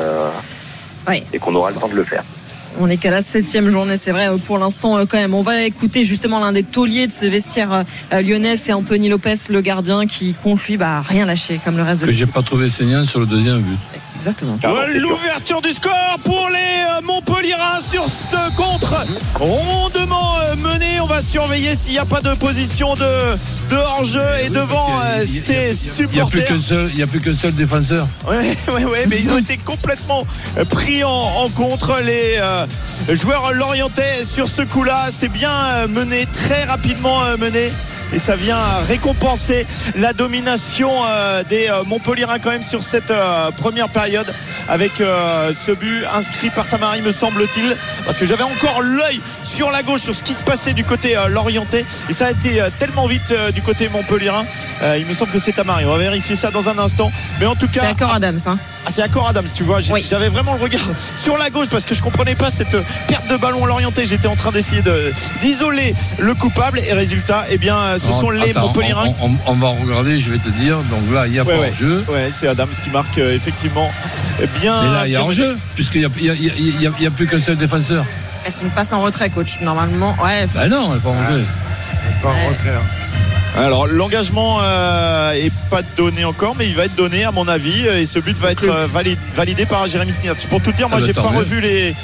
et qu'on aura le temps de le faire. On est qu'à la 7e journée, c'est vrai, pour l'instant quand même. On va écouter justement l'un des tauliers de ce vestiaire lyonnais, c'est Anthony Lopez, le gardien, qui compte lui rien lâcher comme le reste de l'équipe. Que j'ai pas trouvé saignant sur le deuxième but. Exactement. L'ouverture du score pour les Montpellierins sur ce contre rondement mené. On va surveiller s'il n'y a pas de position de hors-jeu et devant ses supporters. Il n'y a plus qu'un seul défenseur. Ouais, mais ils ont été complètement pris en contre, les joueurs lorientais sur ce coup-là. C'est bien mené, très rapidement mené, et ça vient récompenser la domination des Montpellierins quand même sur cette première période, avec ce but inscrit par Tamari, me semble-t-il, parce que j'avais encore l'œil sur la gauche sur ce qui se passait du côté côté lorientais. Et ça a été tellement vite du côté montpelliérain. Il me semble que c'est Amari. On va vérifier ça dans un instant. Mais en tout cas, c'est Accor Adams. C'est Accor Adams, tu vois. J'avais vraiment le regard sur la gauche parce que je comprenais pas cette perte de ballon à l'orienté. J'étais en train d'essayer d'isoler le coupable. Et résultat, eh bien, ce sont les montpelliérains. On va regarder, je vais te dire. Donc là, il y a pas hors-jeu. Ouais, c'est Adams qui marque effectivement bien. Mais là, il y a hors-jeu, puisqu'il n'y a plus qu'un seul défenseur. C'est une passe en retrait, coach, normalement. Ouais. Ben non, elle n'est pas en retrait. Pas en retrait, là. Alors l'engagement est pas donné encore, mais il va être donné à mon avis, et ce but va être validé par Jérémy Sniertz. Pour tout dire, moi j'ai pas revu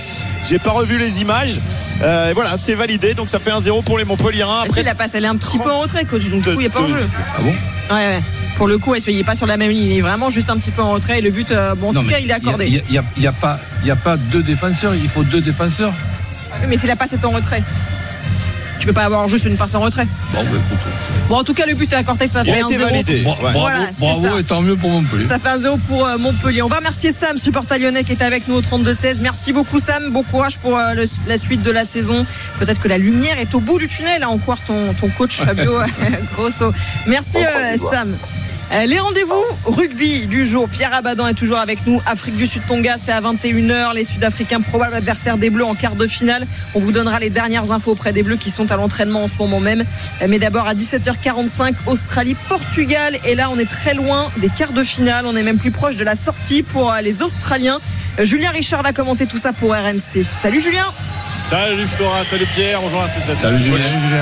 les images. Voilà, c'est validé, donc ça fait 1-0 pour les Montpelliérains. Après, la passe elle est un petit peu en retrait, coach, donc du coup il n'y a pas en jeu. Ah bon? Ouais. Pour le coup, il n'est pas sur la même ligne, il est vraiment juste un petit peu en retrait, et le but, en tout cas, il est accordé. Il n'y a pas deux défenseurs, il faut deux défenseurs. Oui, mais si la passe est en retrait, tu peux pas avoir juste une passe en retrait. Bon, en tout cas, le but est accordé, ça fait 1-0. Il a été validé. Bravo, et tant mieux pour Montpellier. Ça fait 1-0 pour Montpellier. On va remercier Sam, supporter lyonnais, qui est avec nous au 32-16. Merci beaucoup, Sam. Bon courage pour la suite de la saison. Peut-être que la lumière est au bout du tunnel. Là, encore ton coach Fabio Grosso. Merci, Sam. Les rendez-vous rugby du jour. Pierre Abadan est toujours avec nous. Afrique du Sud Tonga, c'est à 21h. Les Sud-Africains probables adversaires des Bleus en quart de finale. On vous donnera les dernières infos auprès des Bleus qui sont à l'entraînement en ce moment même. Mais d'abord à 17h45, Australie-Portugal. Et là, on est très loin des quarts de finale. On est même plus proche de la sortie pour les Australiens. Julien Richard va commenter tout ça pour RMC. Salut Julien. Salut Flora, salut Pierre. Bonjour à toutes et à tous. Salut Julien.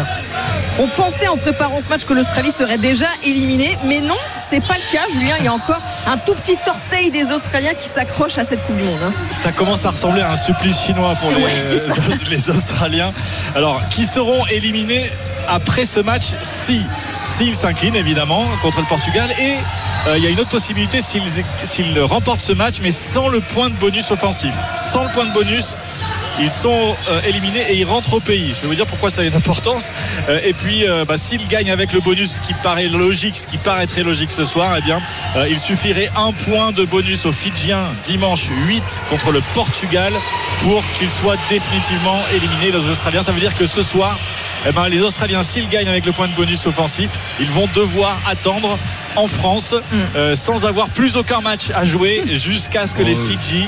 On pensait en préparant ce match que l'Australie serait déjà éliminée, mais non, c'est pas le cas, Julien. Il y a encore un tout petit orteil des Australiens qui s'accrochent à cette Coupe du Monde. Ça commence à ressembler à un supplice chinois pour les Australiens. Alors, qui seront éliminés après ce match s'ils s'inclinent évidemment contre le Portugal, et il y a une autre possibilité s'ils remportent ce match mais sans le point de bonus offensif. Sans le point de bonus, ils sont éliminés et ils rentrent au pays. Je vais vous dire pourquoi ça a une importance. Et puis s'ils gagnent avec le bonus, ce qui paraît très logique ce soir, eh bien il suffirait un point de bonus aux Fidjiens dimanche 8 contre le Portugal pour qu'ils soient définitivement éliminés. Les Australiens, ça veut dire que ce soir, les Australiens, s'ils gagnent avec le point de bonus offensif, ils vont devoir attendre en France sans avoir plus aucun match à jouer jusqu'à ce que les Fidji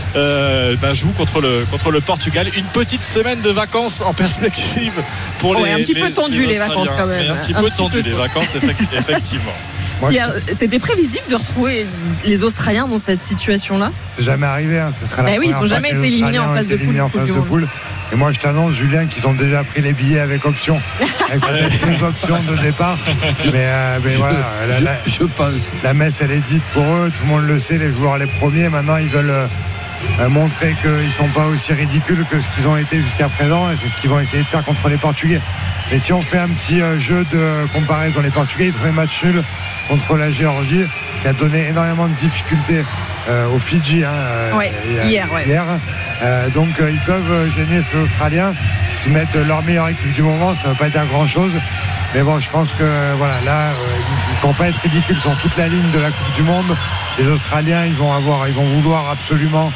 jouent contre le Portugal. Une petite semaine de vacances en perspective pour un petit peu tendu les vacances quand même. Un petit peu tendu les vacances, effectivement. C'était prévisible de retrouver les Australiens dans cette situation-là. C'est jamais arrivé. Ce sera la ils n'ont jamais été éliminés en phase de poule. Et moi, je t'annonce, Julien, qu'ils ont déjà pris les billets avec option, avec peut-être des options de départ. Mais voilà, je pense. La messe, elle est dite pour eux. Tout le monde le sait. Les joueurs, les premiers. Maintenant, ils veulent montrer qu'ils ne sont pas aussi ridicules que ce qu'ils ont été jusqu'à présent. Et c'est ce qu'ils vont essayer de faire contre les Portugais. Et si on fait un petit jeu de comparaison, les Portugais, ils ont fait match nul contre la Géorgie, qui a donné énormément de difficultés aux Fidji hier. Donc ils peuvent gêner ces Australiens qui mettent leur meilleure équipe du moment. Ça ne va pas dire grand chose, mais bon, je pense que là ils ne vont pas être ridicules sur toute la ligne de la Coupe du Monde. Les Australiens, ils vont vouloir absolument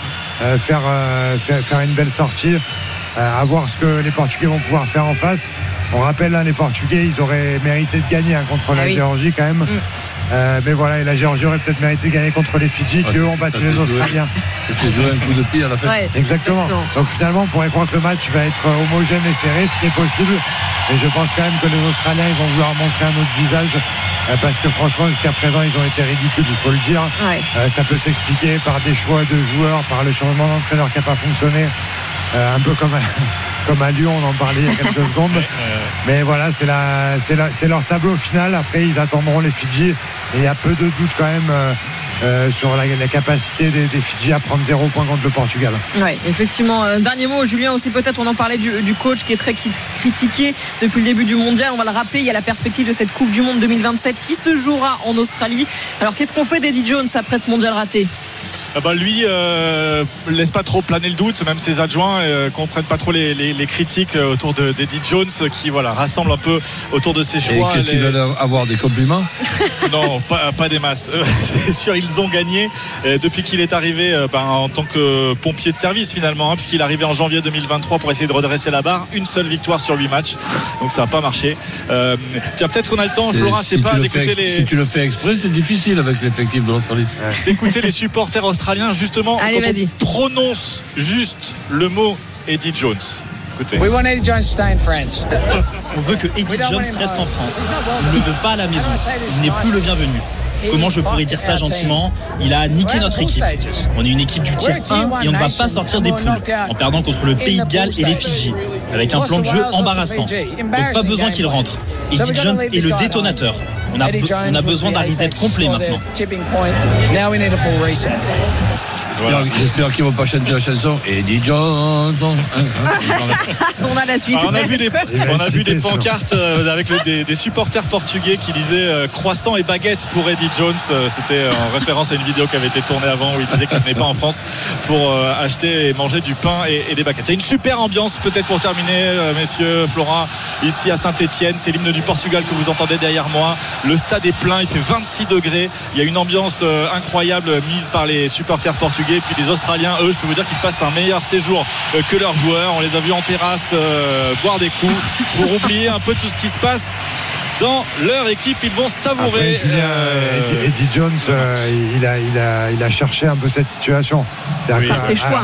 faire une belle sortie, à voir ce que les Portugais vont pouvoir faire en face. On rappelle, les Portugais, ils auraient mérité de gagner contre la Géorgie quand même. Mais voilà, et la Géorgie aurait peut-être mérité de gagner contre les Fidji, qui eux ont battu les Australiens. Ça s'est joué un coup de pied à la fin. Exactement. Donc finalement, on pourrait croire que le match va être homogène et serré, ce qui est possible. Et je pense quand même que les Australiens, ils vont vouloir montrer un autre visage, parce que franchement, jusqu'à présent, ils ont été ridicules, il faut le dire. Ça peut s'expliquer par des choix de joueurs, par le changement d'entraîneur qui n'a pas fonctionné. Un peu comme à Lyon, on en parlait il y a quelques secondes. Mais voilà, c'est leur tableau final. Après, ils attendront les Fidji. Et il y a peu de doute quand même sur la capacité des Fidji à prendre 0 points contre le Portugal. Oui, effectivement. Dernier mot, Julien, aussi peut-être, on en parlait du coach qui est très critiqué depuis le début du mondial. On va le rappeler, il y a la perspective de cette Coupe du Monde 2027 qui se jouera en Australie. Alors, qu'est-ce qu'on fait d'Eddie Jones après ce mondial raté ? Lui laisse pas trop planer le doute, même ses adjoints comprennent pas trop les critiques autour d'Eddie Jones qui rassemble un peu autour de ses choix. Et qu'est-ce qu'ils veulent avoir des compliments? Non, pas des masses. C'est sûr, ils ont gagné depuis qu'il est arrivé en tant que pompier de service finalement, puisqu'il est arrivé en janvier 2023 pour essayer de redresser la barre. Une seule victoire sur 8 matchs, donc ça n'a pas marché. Tiens, peut-être qu'on a le temps, Flora, si tu le fais exprès, c'est difficile avec l'effectif de l'Australie. D'écouter les supporters australiens justement. Allez, quand on prononce juste le mot Eddie Jones. Écoutez. We want Eddie Jones to stay in France. On veut que Eddie Jones reste en France. On ne le veut pas à la maison. Il n'est plus le bienvenu. Comment je pourrais dire ça gentiment? Il a niqué notre équipe. On est une équipe du tier 1 et on ne va pas sortir des poules en perdant contre le Pays de Galles et les Fidji avec un plan de jeu embarrassant. Donc pas besoin qu'il rentre. Eddie Jones est le détonateur. On a besoin d'un reset complet maintenant. J'espère qu'ils ne vont pas chanter la chanson Eddie Jones. On a la suite. Alors, on a vu des pancartes avec des supporters portugais qui disaient croissant et baguette pour Eddie Jones. C'était en référence à une vidéo qui avait été tournée avant où il disait qu'il venait pas en France pour acheter et manger du pain et des baguettes. Et une super ambiance peut-être pour terminer, messieurs, Flora, ici à Saint-Etienne. C'est l'hymne du Portugal que vous entendez derrière moi. Le stade est plein, il fait 26 degrés. Il y a une ambiance incroyable mise par les supporters portugais. Et puis les Australiens, eux, je peux vous dire qu'ils passent un meilleur séjour que leurs joueurs. On les a vus en terrasse boire des coups pour oublier un peu tout ce qui se passe dans leur équipe. Ils vont savourer. Après, Eddie Jones, il a cherché un peu cette situation. Par ses choix.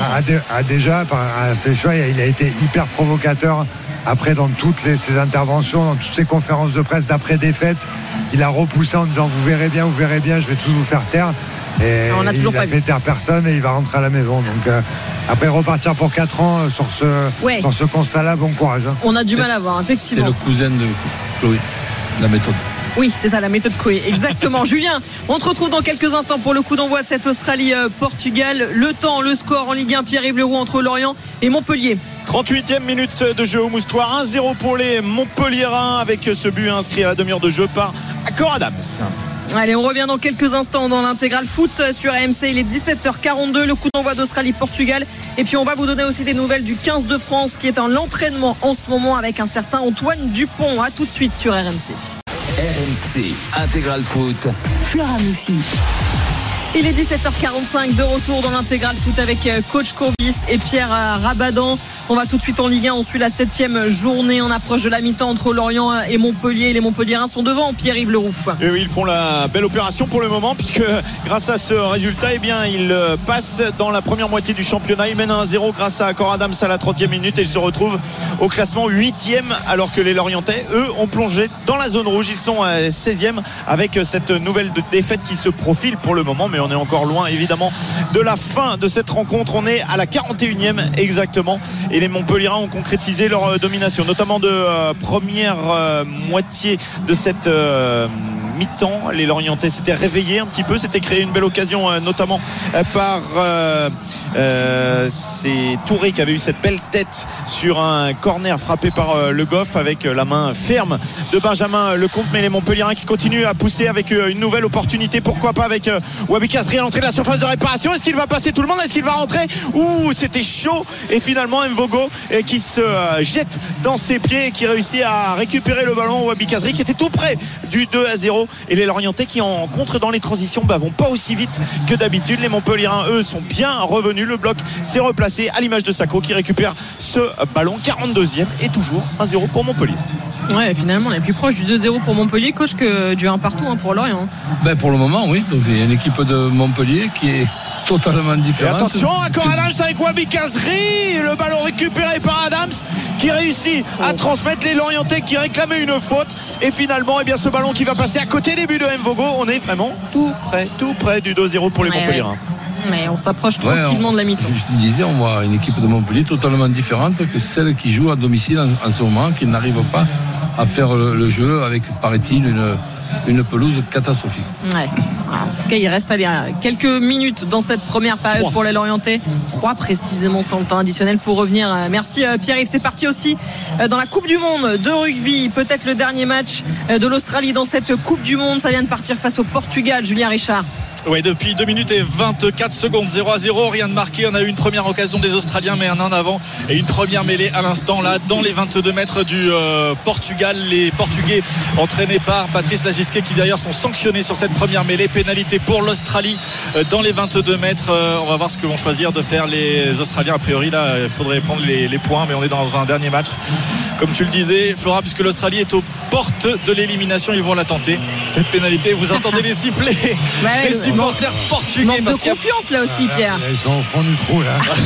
Par ses choix, il a été hyper provocateur. Après, dans toutes ses interventions, dans toutes ses conférences de presse d'après défaite, il a repoussé en disant vous verrez bien, je vais tous vous faire taire. Et on a toujours il a fait taire personne et il va rentrer à la maison. Donc après repartir pour 4 ans sur ce constat-là, bon courage. On a du mal à voir, effectivement. C'est le cousin de Chloé, la méthode. Oui, c'est ça, la méthode Chloé, exactement. Julien, on te retrouve dans quelques instants pour le coup d'envoi de cette Australie-Portugal. Le temps, le score en Ligue 1, Pierre-Yves Leroux entre Lorient et Montpellier. 38e minute de jeu au Moustoir, 1-0 pour les Montpelliérains avec ce but inscrit à la demi-heure de jeu par Cor Adams. Allez, on revient dans quelques instants dans l'intégral foot sur RMC. Il est 17h42, le coup d'envoi d'Australie-Portugal. Et puis on va vous donner aussi des nouvelles du 15 de France qui est en entraînement en ce moment avec un certain Antoine Dupont. A tout de suite sur RMC. RMC Intégral Foot. Flora Moussi. Il est 17h45 de retour dans l'intégral foot avec coach Courbis et Pierre Rabadan. On va tout de suite en Ligue 1. On suit la 7e journée. On approche de la mi-temps entre Lorient et Montpellier. Les Montpelliérains sont devant, Pierre-Yves Leroux. Et oui, ils font la belle opération pour le moment puisque grâce à ce résultat, ils passent dans la première moitié du championnat. Ils mènent 1-0 grâce à Cor Adams à la 30e minute et ils se retrouvent au classement 8e alors que les Lorientais, eux, ont plongé dans la zone rouge. Ils sont 16e avec cette nouvelle défaite qui se profile pour le moment. Mais on est encore loin évidemment de la fin de cette rencontre. On est à la 41e exactement et les Montpelliérains ont concrétisé leur domination notamment de première moitié de cette mi-temps. Les Lorientais s'étaient réveillés un petit peu, s'étaient créé une belle occasion notamment par c'est Touré qui avait eu cette belle tête sur un corner frappé par Le Goff avec la main ferme de Benjamin Lecomte. Mais les Montpelliérains qui continuent à pousser avec une nouvelle opportunité, pourquoi pas avec Wabi Kazri à l'entrée de la surface de réparation. Est-ce qu'il va passer tout le monde? Est-ce qu'il va rentrer? C'était chaud et finalement Mvogo qui se jette dans ses pieds et qui réussit à récupérer le ballon. Wabi Kazri qui était tout près du 2-0 et les Lorientais qui en contre dans les transitions vont pas aussi vite que d'habitude. Les Montpelliérains eux sont bien revenus, le bloc s'est replacé à l'image de Sacco qui récupère ce ballon. 42e et toujours 1-0 pour Montpellier. Ouais, finalement on est plus proche du 2-0 pour Montpellier, coach, que du 1 partout pour Lorient. Pour le moment oui, donc il y a une équipe de Montpellier qui est totalement différente. Et attention, Cor Adams avec Wabi Kazri, le ballon récupéré par Adams qui réussit à transmettre, les Lorientais qui réclamaient une faute et finalement ce ballon qui va passer à côté des buts de Mvogo. On est vraiment tout près du 2-0 pour les Montpelliérains. Mais on s'approche tranquillement de la mi-temps. Je te disais, on voit une équipe de Montpellier totalement différente que celle qui joue à domicile en ce moment, qui n'arrive pas à faire le jeu avec, paraît-il, une pelouse catastrophique. Ouais. En tout cas, il reste quelques minutes dans cette première période pour les Lorientais. 3 précisément sans le temps additionnel pour revenir. Merci Pierre-Yves. C'est parti aussi dans la Coupe du Monde de rugby. Peut-être le dernier match de l'Australie dans cette Coupe du Monde. Ça vient de partir face au Portugal, Julien Richard. Oui, depuis 2 minutes et 24 secondes, 0-0, rien de marqué. On a eu une première occasion des Australiens, mais un en avant et une première mêlée à l'instant là dans les 22 mètres du Portugal. Les Portugais entraînés par Patrice Lagisquet qui d'ailleurs sont sanctionnés sur cette première mêlée. Pénalité pour l'Australie dans les 22 mètres. On va voir ce que vont choisir de faire les Australiens. A priori là, il faudrait prendre les points, mais on est dans un dernier match. Comme tu le disais, Flora, puisque l'Australie est aux portes de l'élimination, ils vont la tenter. Cette pénalité, vous entendez les sifflets des supporters portugais. Manque de confiance là aussi, Pierre. Ils sont au fond du trou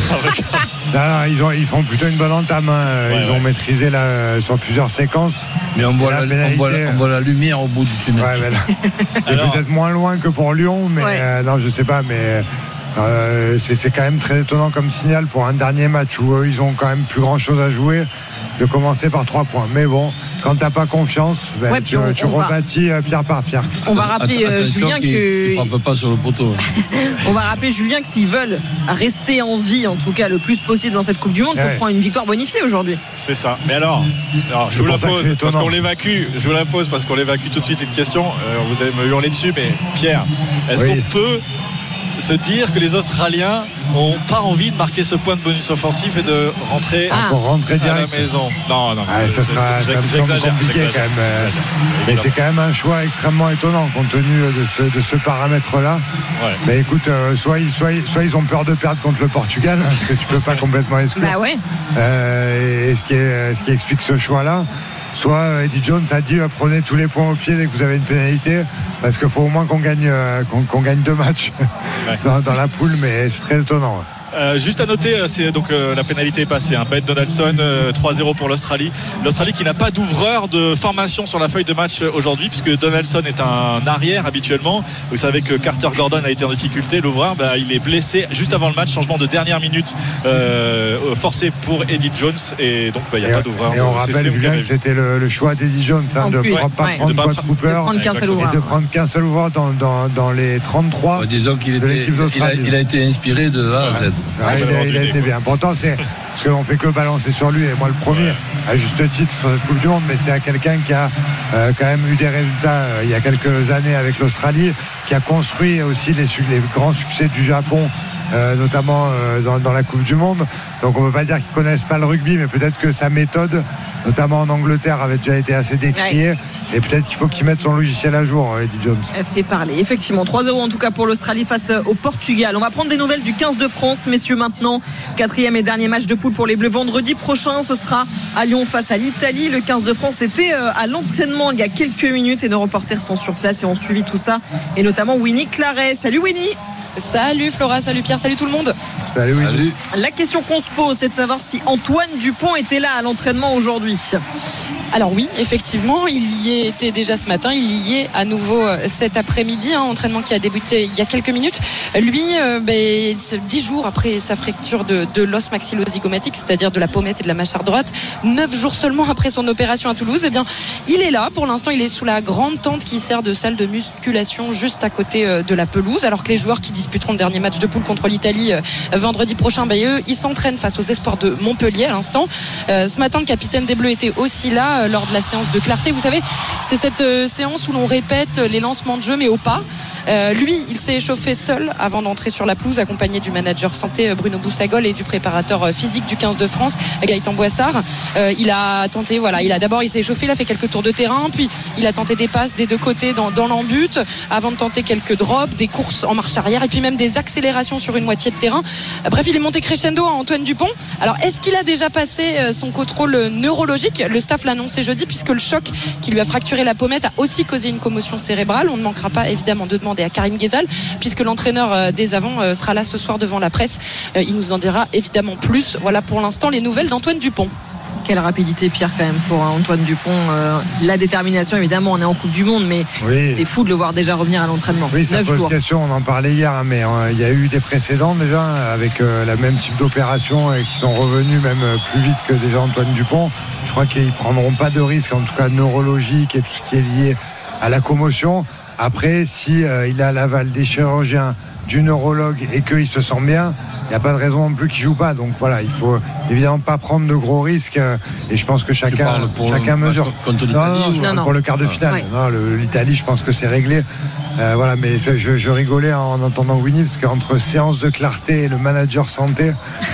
là. Ils font plutôt une bonne entame. Ils ont maîtrisé là, sur plusieurs séquences. Mais on voit la lumière au bout du tunnel. Alors, peut-être moins loin que pour Lyon, mais non, je sais pas, mais. C'est quand même très étonnant comme signal pour un dernier match où ils ont quand même plus grand chose à jouer, de commencer par 3 points. Mais bon, quand t'as pas confiance, tu rebâtis pierre par pierre. On va rappeler Julien que frappe pas sur le poteau. On va rappeler Julien que s'ils veulent rester en vie, en tout cas le plus possible dans cette Coupe du Monde, il faut prendre une victoire bonifiée aujourd'hui. C'est ça. Mais alors je vous la pose parce qu'on l'évacue. Je vous la pose parce qu'on l'évacue tout de suite. Une question. Vous allez me hurler dessus, mais Pierre, est-ce qu'on peut se dire que les Australiens n'ont pas envie de marquer ce point de bonus offensif et de rentrer à la maison? Non, ça me semble compliqué quand même. Mais c'est quand même un choix extrêmement étonnant compte tenu de ce paramètre-là. Mais écoute, soit ils ont peur de perdre contre le Portugal, parce que tu peux pas complètement exclure. Et ce qui explique ce choix-là. Soit Eddie Jones a dit prenez tous les points au pied dès que vous avez une pénalité, parce qu'il faut au moins qu'on gagne 2 matchs dans la poule, mais c'est très étonnant. Juste à noter, c'est donc la pénalité est passée. Ben Donaldson, 3-0 pour l'Australie. L'Australie qui n'a pas d'ouvreur de formation sur la feuille de match aujourd'hui, puisque Donaldson est un arrière habituellement. Vous savez que Carter Gordon a été en difficulté. L'ouvreur, il est blessé juste avant le match. Changement de dernière minute forcé pour Eddie Jones, et donc il n'y a pas d'ouvreur. Et on rappelle Julien que c'était le choix d'Eddie Jones de ne pas prendre Quad Cooper et de prendre qu'un seul ouvreur dans les 33. Disons qu'il a été inspiré de A à Z. Il a été bien. Pourtant, c'est parce qu'on fait que balancer sur lui, et moi le premier, à juste titre sur cette Coupe du Monde, mais c'est à quelqu'un qui a quand même eu des résultats il y a quelques années avec l'Australie, qui a construit aussi les grands succès du Japon. Notamment dans la Coupe du Monde. Donc on ne peut pas dire qu'ils ne connaissent pas le rugby, mais peut-être que sa méthode, notamment en Angleterre, avait déjà été assez décriée, et peut-être qu'il faut qu'il mette son logiciel à jour, Eddie Jones. Elle fait parler, effectivement. 3-0 en tout cas pour l'Australie face au Portugal. On va prendre des nouvelles du 15 de France, messieurs, maintenant. 4e et dernier match de poule pour les Bleus vendredi prochain. Ce sera à Lyon face à l'Italie. Le 15 de France était à l'entraînement il y a quelques minutes, et nos reporters sont sur place et ont suivi tout ça, et notamment Winnie Claret. Salut Winnie. Salut Flora, salut Pierre, salut tout le monde. Salut. La question qu'on se pose, c'est de savoir si Antoine Dupont était là à l'entraînement aujourd'hui. Alors oui, effectivement, il y était déjà ce matin, il y est à nouveau cet après-midi, entraînement qui a débuté il y a quelques minutes. Lui, 10 jours après sa fracture de l'os maxillo-zygomatique, c'est-à-dire de la pommette et de la mâchoire droite, 9 jours seulement après son opération à Toulouse, il est là. Pour l'instant, il est sous la grande tente qui sert de salle de musculation juste à côté de la pelouse, alors que les joueurs qui disputeront le dernier match de poule contre l'Italie vendredi prochain, eux, ils s'entraînent face aux espoirs de Montpellier à l'instant. Ce matin, le capitaine des Bleus était aussi là lors de la séance de clarté. Vous savez, c'est cette séance où l'on répète les lancements de jeu mais au pas. Lui, il s'est échauffé seul avant d'entrer sur la pelouse, accompagné du manager santé Bruno Boussagol et du préparateur physique du 15 de France Gaëtan Boissard. Il s'est échauffé, il a fait quelques tours de terrain, puis il a tenté des passes des deux côtés dans l'embut avant de tenter quelques drops, des courses en marche arrière et puis même des accélérations sur une moitié de terrain. Bref, il est monté crescendo à Antoine Dupont. Alors, est-ce qu'il a déjà passé son contrôle neurologique? Le staff l'a annoncé jeudi, puisque le choc qui lui a fracturé la pommette a aussi causé une commotion cérébrale. On ne manquera pas évidemment de demander à Karim Ghezal, puisque l'entraîneur des Avants sera là ce soir devant la presse. Il nous en dira évidemment plus. Voilà pour l'instant les nouvelles d'Antoine Dupont. Quelle rapidité, Pierre, quand même, pour Antoine Dupont. La détermination, évidemment, on est en Coupe du Monde, mais c'est fou de le voir déjà revenir à l'entraînement. Oui, ça pose question, on en parlait hier, mais il y a eu des précédents déjà avec la même type d'opération et qui sont revenus même plus vite que déjà Antoine Dupont. Je crois qu'ils ne prendront pas de risque, en tout cas neurologique et tout ce qui est lié à la commotion. Après, si il a l'aval des chirurgiens, du neurologue et qu'il se sent bien, il n'y a pas de raison non plus qu'il ne joue pas. Donc voilà, il ne faut évidemment pas prendre de gros risques, et je pense que chacun mesure. Contre l'Italie, pour le quart de finale. Ouais. Non, l'Italie, je pense que c'est réglé. Voilà, mais je rigolais en entendant Winnie parce qu'entre séance de clarté et le manager santé,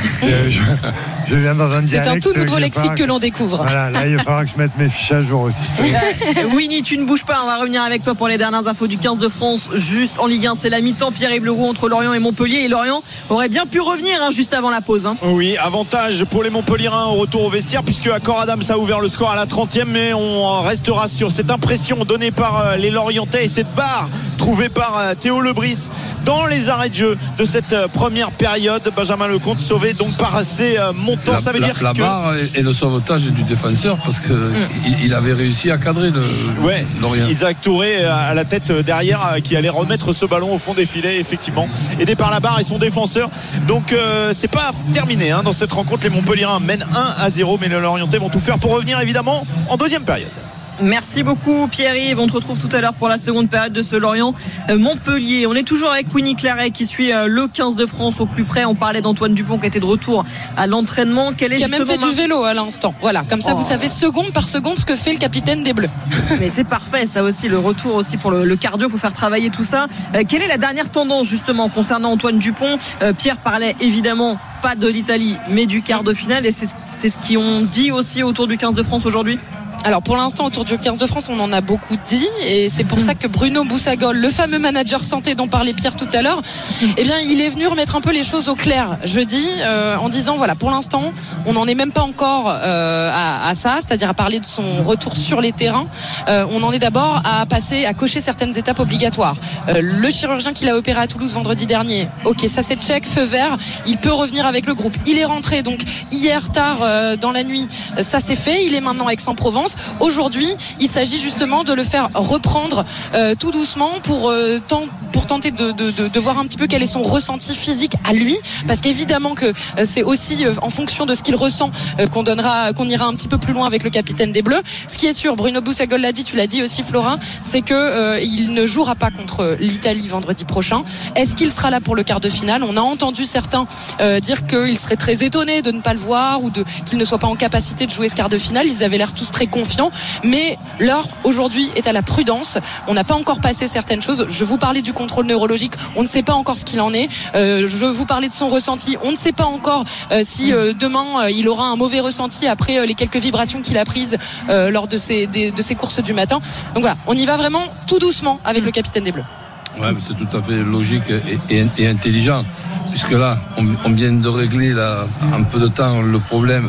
je viens dans un dialecte. C'est un tout nouveau lexique que l'on découvre. Voilà, là il va falloir que je mette mes fiches à jour aussi. Winnie, tu ne bouges pas, on va revenir avec toi pour les dernières infos du 15 de France. Juste en Ligue 1, c'est la mi-temps. Pierre-Yves Leroux entre Lorient et Montpellier. Et Lorient aurait bien pu revenir juste avant la pause. Oui, avantage pour les Montpelliérains au retour au vestiaire, puisque Accor Adams a ouvert le score à la 30e, mais on restera sur cette impression donnée par les Lorientais et cette barre trouvée par Théo Lebris dans les arrêts de jeu de cette première période. Benjamin Lecomte sauvé donc par ses montants. Ça veut dire la barre et le sauvetage du défenseur, parce qu'il avait réussi à cadrer Lorient. Isaac Touré à la tête derrière qui allait remettre ce ballon au fond des filets, effectivement, aidé par la barre et son défenseur. Donc c'est pas terminé dans cette rencontre. Les Montpelliérains mènent 1-0, mais les Lorientais vont tout faire pour revenir évidemment en deuxième période. Merci beaucoup Pierre-Yves, on te retrouve tout à l'heure pour la seconde période de ce Lorient-Montpellier. On est toujours avec Winnie Claret qui suit le 15 de France au plus près. On parlait d'Antoine Dupont qui était de retour à l'entraînement. Qui a même fait du vélo à l'instant. Voilà, comme ça vous savez seconde par seconde ce que fait le capitaine des Bleus. Mais c'est parfait ça aussi, le retour aussi pour le cardio, il faut faire travailler tout ça. Quelle est la dernière tendance justement concernant Antoine Dupont? Pierre parlait évidemment pas de l'Italie mais du quart de finale, et c'est ce qu'ils ont dit aussi autour du 15 de France aujourd'hui. Alors pour l'instant autour du 15 de France on en a beaucoup dit, et c'est pour ça que Bruno Boussagol, le fameux manager santé dont parlait Pierre tout à l'heure, eh bien il est venu remettre un peu les choses au clair jeudi, en disant voilà, pour l'instant on n'en est même pas encore à ça, c'est-à-dire à parler de son retour sur les terrains. On en est d'abord à cocher certaines étapes obligatoires. Le chirurgien qui l'a opéré à Toulouse vendredi dernier, ok, ça c'est check, feu vert, il peut revenir avec le groupe. Il est rentré donc hier tard dans la nuit, ça c'est fait, il est maintenant à Aix-en-Provence. Aujourd'hui, il s'agit justement de le faire reprendre tout doucement pour tenter de voir un petit peu quel est son ressenti physique à lui, parce qu'évidemment que c'est aussi en fonction de ce qu'il ressent qu'on ira un petit peu plus loin avec le capitaine des Bleus. Ce qui est sûr, Bruno Boussagol l'a dit, tu l'as dit aussi Flora, c'est que il ne jouera pas contre l'Italie vendredi prochain. Est-ce qu'il sera là pour le quart de finale? On a entendu certains dire qu'ils seraient très étonnés de ne pas le voir ou qu'il ne soit pas en capacité de jouer ce quart de finale. Ils avaient l'air tous très confiant, mais l'heure aujourd'hui est à la prudence. On n'a pas encore passé certaines choses. Je vous parlais du contrôle neurologique, on ne sait pas encore ce qu'il en est. Je vous parlais de son ressenti, on ne sait pas encore si demain il aura un mauvais ressenti après les quelques vibrations qu'il a prises lors de ses courses du matin. Donc voilà, on y va vraiment tout doucement avec le capitaine des Bleus. Ouais, mais c'est tout à fait logique et intelligent, puisque là on vient de régler en peu de temps le problème.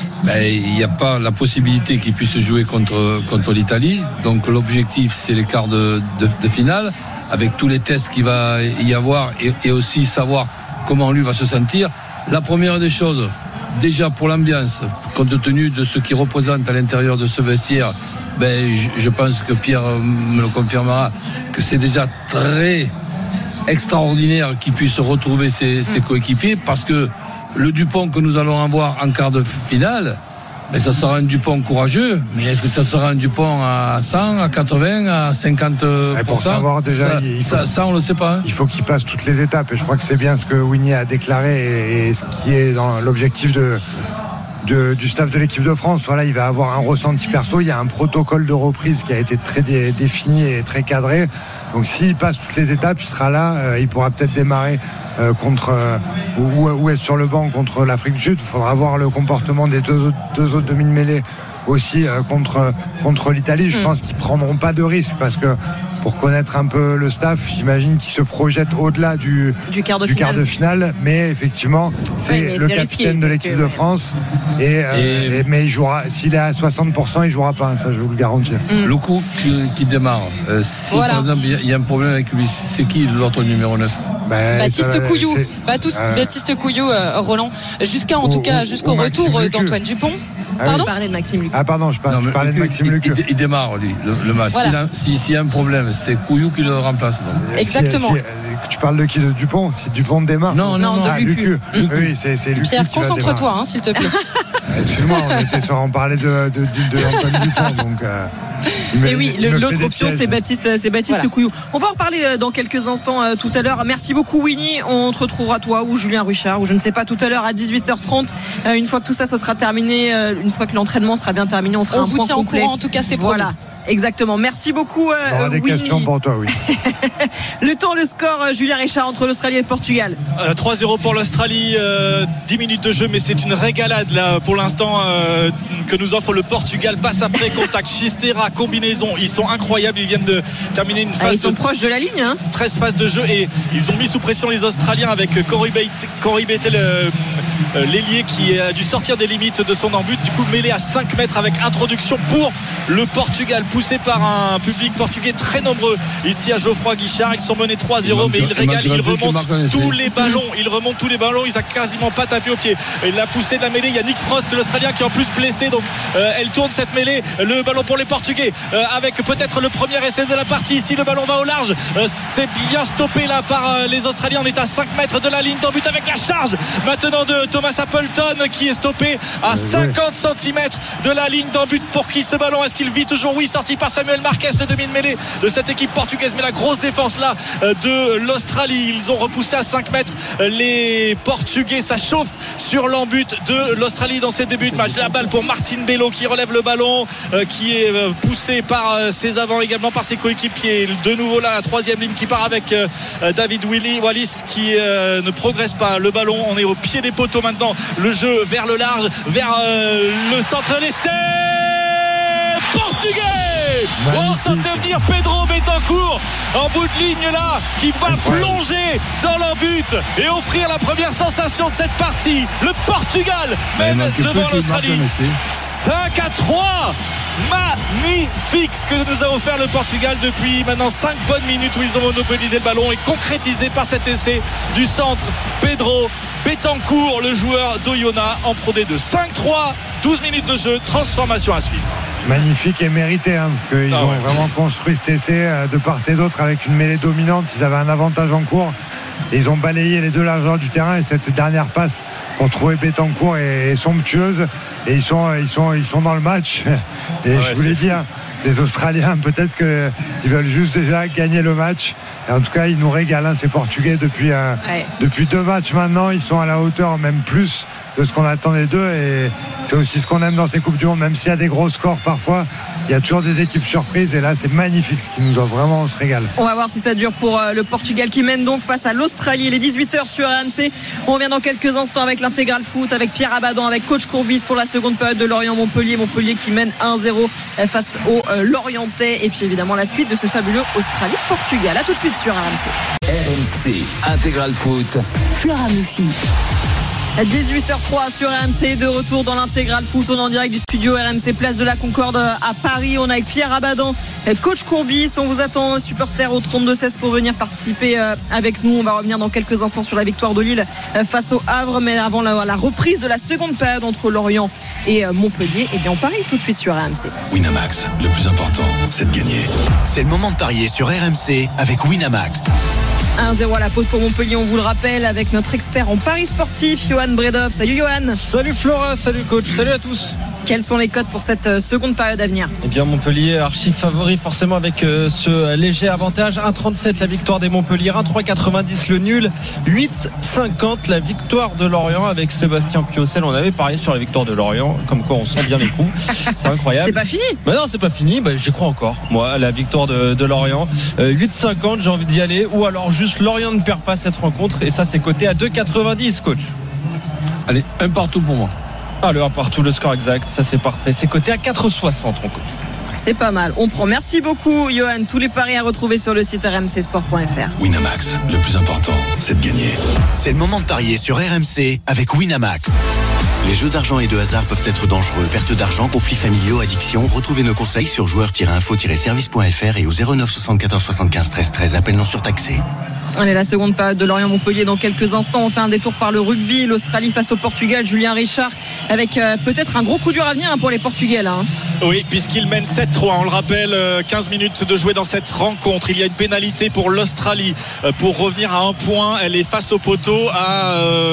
Il n'y a pas la possibilité qu'il puisse jouer contre l'Italie. Donc l'objectif c'est les quarts de finale, avec tous les tests qu'il va y avoir, et aussi savoir comment lui va se sentir. La première des choses, déjà pour l'ambiance, compte tenu de ce qu'il représente à l'intérieur de ce vestiaire, je pense que Pierre me le confirmera, que c'est déjà très extraordinaire qu'il puisse retrouver ses coéquipiers, parce que le Dupont que nous allons avoir en quart de finale, ça sera un Dupont courageux, mais est-ce que ça sera un Dupont à 100, à 80, à 50%? Pour savoir déjà, ça on ne le sait pas. Il faut qu'il passe toutes les étapes, et je crois que c'est bien ce que Winnie a déclaré et ce qui est dans l'objectif du staff de l'équipe de France. Voilà, il va avoir un ressenti perso, il y a un protocole de reprise qui a été très défini et très cadré. Donc s'il passe toutes les étapes, il sera là, il pourra peut-être démarrer ou être sur le banc contre l'Afrique du Sud. Il faudra voir le comportement des deux autres demi de mêlée aussi contre l'Italie. Je pense qu'ils ne prendront pas de risques, parce que pour connaître un peu le staff, j'imagine qu'ils se projettent au-delà du quart de finale. Mais effectivement, c'est le capitaine de l'équipe de France, mais il jouera. S'il est à 60%, il jouera pas, ça je vous le garantis. Le coup qui démarre, si par exemple il y a un problème avec lui, c'est qui l'autre numéro 9? Baptiste Couillou, Roland, jusqu'au retour d'Antoine Dupont. Pardon, parlais de Maxime Lucu. Pardon, je parlais de Maxime Lucu. Il démarre lui le match. Voilà. S'il y a un problème, c'est Couillou qui le remplace. Donc. Exactement. Tu parles de qui? De Dupont? Si Dupont démarre? Non, de Lucu. Oui, c'est Lucu. Pierre, concentre-toi, s'il te plaît. Excuse-moi, on parlait de Antoine Dupont, donc. Et oui, l'autre option c'est Baptiste Couillou. On va en reparler dans quelques instants tout à l'heure. Merci beaucoup Winnie, on te retrouvera toi ou Julien Ruchard ou je ne sais pas tout à l'heure à 18h30. Une fois que tout ça se sera terminé, une fois que l'entraînement sera bien terminé, on fera un point complet. Vous tient au courant, en tout cas c'est promis. Voilà. Exactement. Merci beaucoup. On aura des questions pour toi, oui. Le score, Julien Richard, entre l'Australie et le Portugal. 3-0 pour l'Australie, 10 minutes de jeu, mais c'est une régalade là pour l'instant que nous offre le Portugal. Passe après contact, Chistera, combinaison, ils sont incroyables, ils viennent de terminer une phase. Ils sont proches de la ligne, 13 phases de jeu, et ils ont mis sous pression les Australiens avec Corey Bettel, l'ailier qui a dû sortir des limites de son embut, du coup mêlé à 5 mètres avec introduction pour le Portugal, poussé par un public portugais très nombreux ici à Geoffroy Guichard. Ils sont menés 3-0, mais ils régalent, ils remontent tous les ballons, ils a quasiment pas tapé au pied. Et la poussée de la mêlée, il y a Nick Frost, l'Australien, qui est en plus blessé, donc elle tourne cette mêlée, le ballon pour les Portugais, avec peut-être le premier essai de la partie. Ici le ballon va au large, c'est bien stoppé là par les Australiens. On est à 5 mètres de la ligne d'en but avec la charge maintenant de Thomas Appleton, qui est stoppé à 50 cm de la ligne d'en but. Pour qui ce ballon? Est-ce qu'il vit toujours? Oui, sorti par Samuel Marquez, le demi de mêlée de cette équipe portugaise, mais la grosse défense là de l'Australie. Ils ont repoussé à 5 mètres les Portugais, ça chauffe sur l'embut de l'Australie dans ses débuts de match. La balle pour Martin Bello qui relève le ballon, qui est poussé par ses avants, également par ses coéquipiers. De nouveau là, la troisième ligne qui part avec David Wallis qui ne progresse pas. Le ballon, on est au pied des poteaux maintenant, le jeu vers le large, vers le centre, l'essai portugais. On sentait venir Pedro Betancourt en bout de ligne là, qui va plonger dans leur but et offrir la première sensation de cette partie. Le Portugal mène devant l'Australie 5-3. Magnifique ce que nous a offert le Portugal depuis maintenant 5 bonnes minutes où ils ont monopolisé le ballon, et concrétisé par cet essai du centre Pedro Betancourt, le joueur d'Oyonnax, en Pro D2. 5-3, 12 minutes de jeu, transformation à suivre. Magnifique et mérité, parce qu'ils ont vraiment construit cet essai de part et d'autre avec une mêlée dominante. Ils avaient un avantage en cours. Et ils ont balayé les deux largeurs du terrain, et cette dernière passe pour trouver Betancourt est somptueuse, et ils sont dans le match. Et je voulais dire, les Australiens, peut-être qu'ils veulent juste déjà gagner le match. Et en tout cas, ils nous régalent, ces Portugais, depuis 2 matchs maintenant. Ils sont à la hauteur, même plus de ce qu'on attendait d'eux, et c'est aussi ce qu'on aime dans ces Coupes du Monde. Même s'il y a des gros scores parfois, il y a toujours des équipes surprises, et là c'est magnifique ce qui nous offre, vraiment on se régale. On va voir si ça dure pour le Portugal, qui mène donc face à l'Australie. Il est 18h sur RMC. On revient dans quelques instants avec l'intégral foot, avec Pierre Abadan, avec coach Courbis pour la seconde période de Lorient-Montpellier qui mène 1-0 face aux Lorientais, et puis évidemment la suite de ce fabuleux Australie-Portugal. A tout de suite sur RMC. RMC intégral foot, Flora Moussi. 18h03 sur RMC, de retour dans l'intégral foot. On est en direct du studio RMC Place de la Concorde à Paris. On est avec Pierre Abadan, coach Courbis. On vous attend, supporters, au 32-16 pour venir participer avec nous. On va revenir dans quelques instants sur la victoire de Lille face au Havre, mais avant la reprise de la seconde période entre Lorient et Montpellier, et bien on parie tout de suite sur RMC. Winamax, le plus important, c'est de gagner. C'est le moment de parier sur RMC avec Winamax. 1-0 à la pause pour Montpellier, on vous le rappelle, avec notre expert en paris sportif, Johan Bredov. Salut Johan. Salut Flora, salut coach, salut à tous. Quels sont les cotes pour cette seconde période à venir? Eh bien Montpellier archi favori forcément, avec ce léger avantage. 1,37 la victoire des Montpellier, 1,390 le nul, 8,50 la victoire de Lorient avec Sébastien Piocel. On avait parié sur la victoire de Lorient, comme quoi on sent bien les coups. C'est incroyable. C'est pas fini? Bah non, c'est pas fini, j'y crois encore moi à la victoire de Lorient. 8,50, j'ai envie d'y aller, ou alors juste Lorient ne perd pas cette rencontre, et ça c'est coté à 2,90 coach. Allez, un partout pour moi. Ah, le 1 partout, le score exact, ça c'est parfait. C'est coté à 4,60 mon coach. C'est pas mal, on prend. Merci beaucoup Johan. Tous les paris à retrouver sur le site rmcsport.fr. Winamax, le plus important, c'est de gagner. C'est le moment de parier sur RMC avec Winamax. Les jeux d'argent et de hasard peuvent être dangereux. Perte d'argent, conflits familiaux, addiction. Retrouvez nos conseils sur joueurs-info-service.fr et au 09 74 75 13 13. Appel non surtaxé. Allez, la seconde période de Lorient-Montpellier dans quelques instants. On fait un détour par le rugby. L'Australie face au Portugal. Julien Richard avec peut-être un gros coup dur à venir pour les Portugais là. Oui, puisqu'ils mènent 7-3. On le rappelle, 15 minutes de jouer dans cette rencontre. Il y a une pénalité pour l'Australie pour revenir à un point. Elle est face au poteau à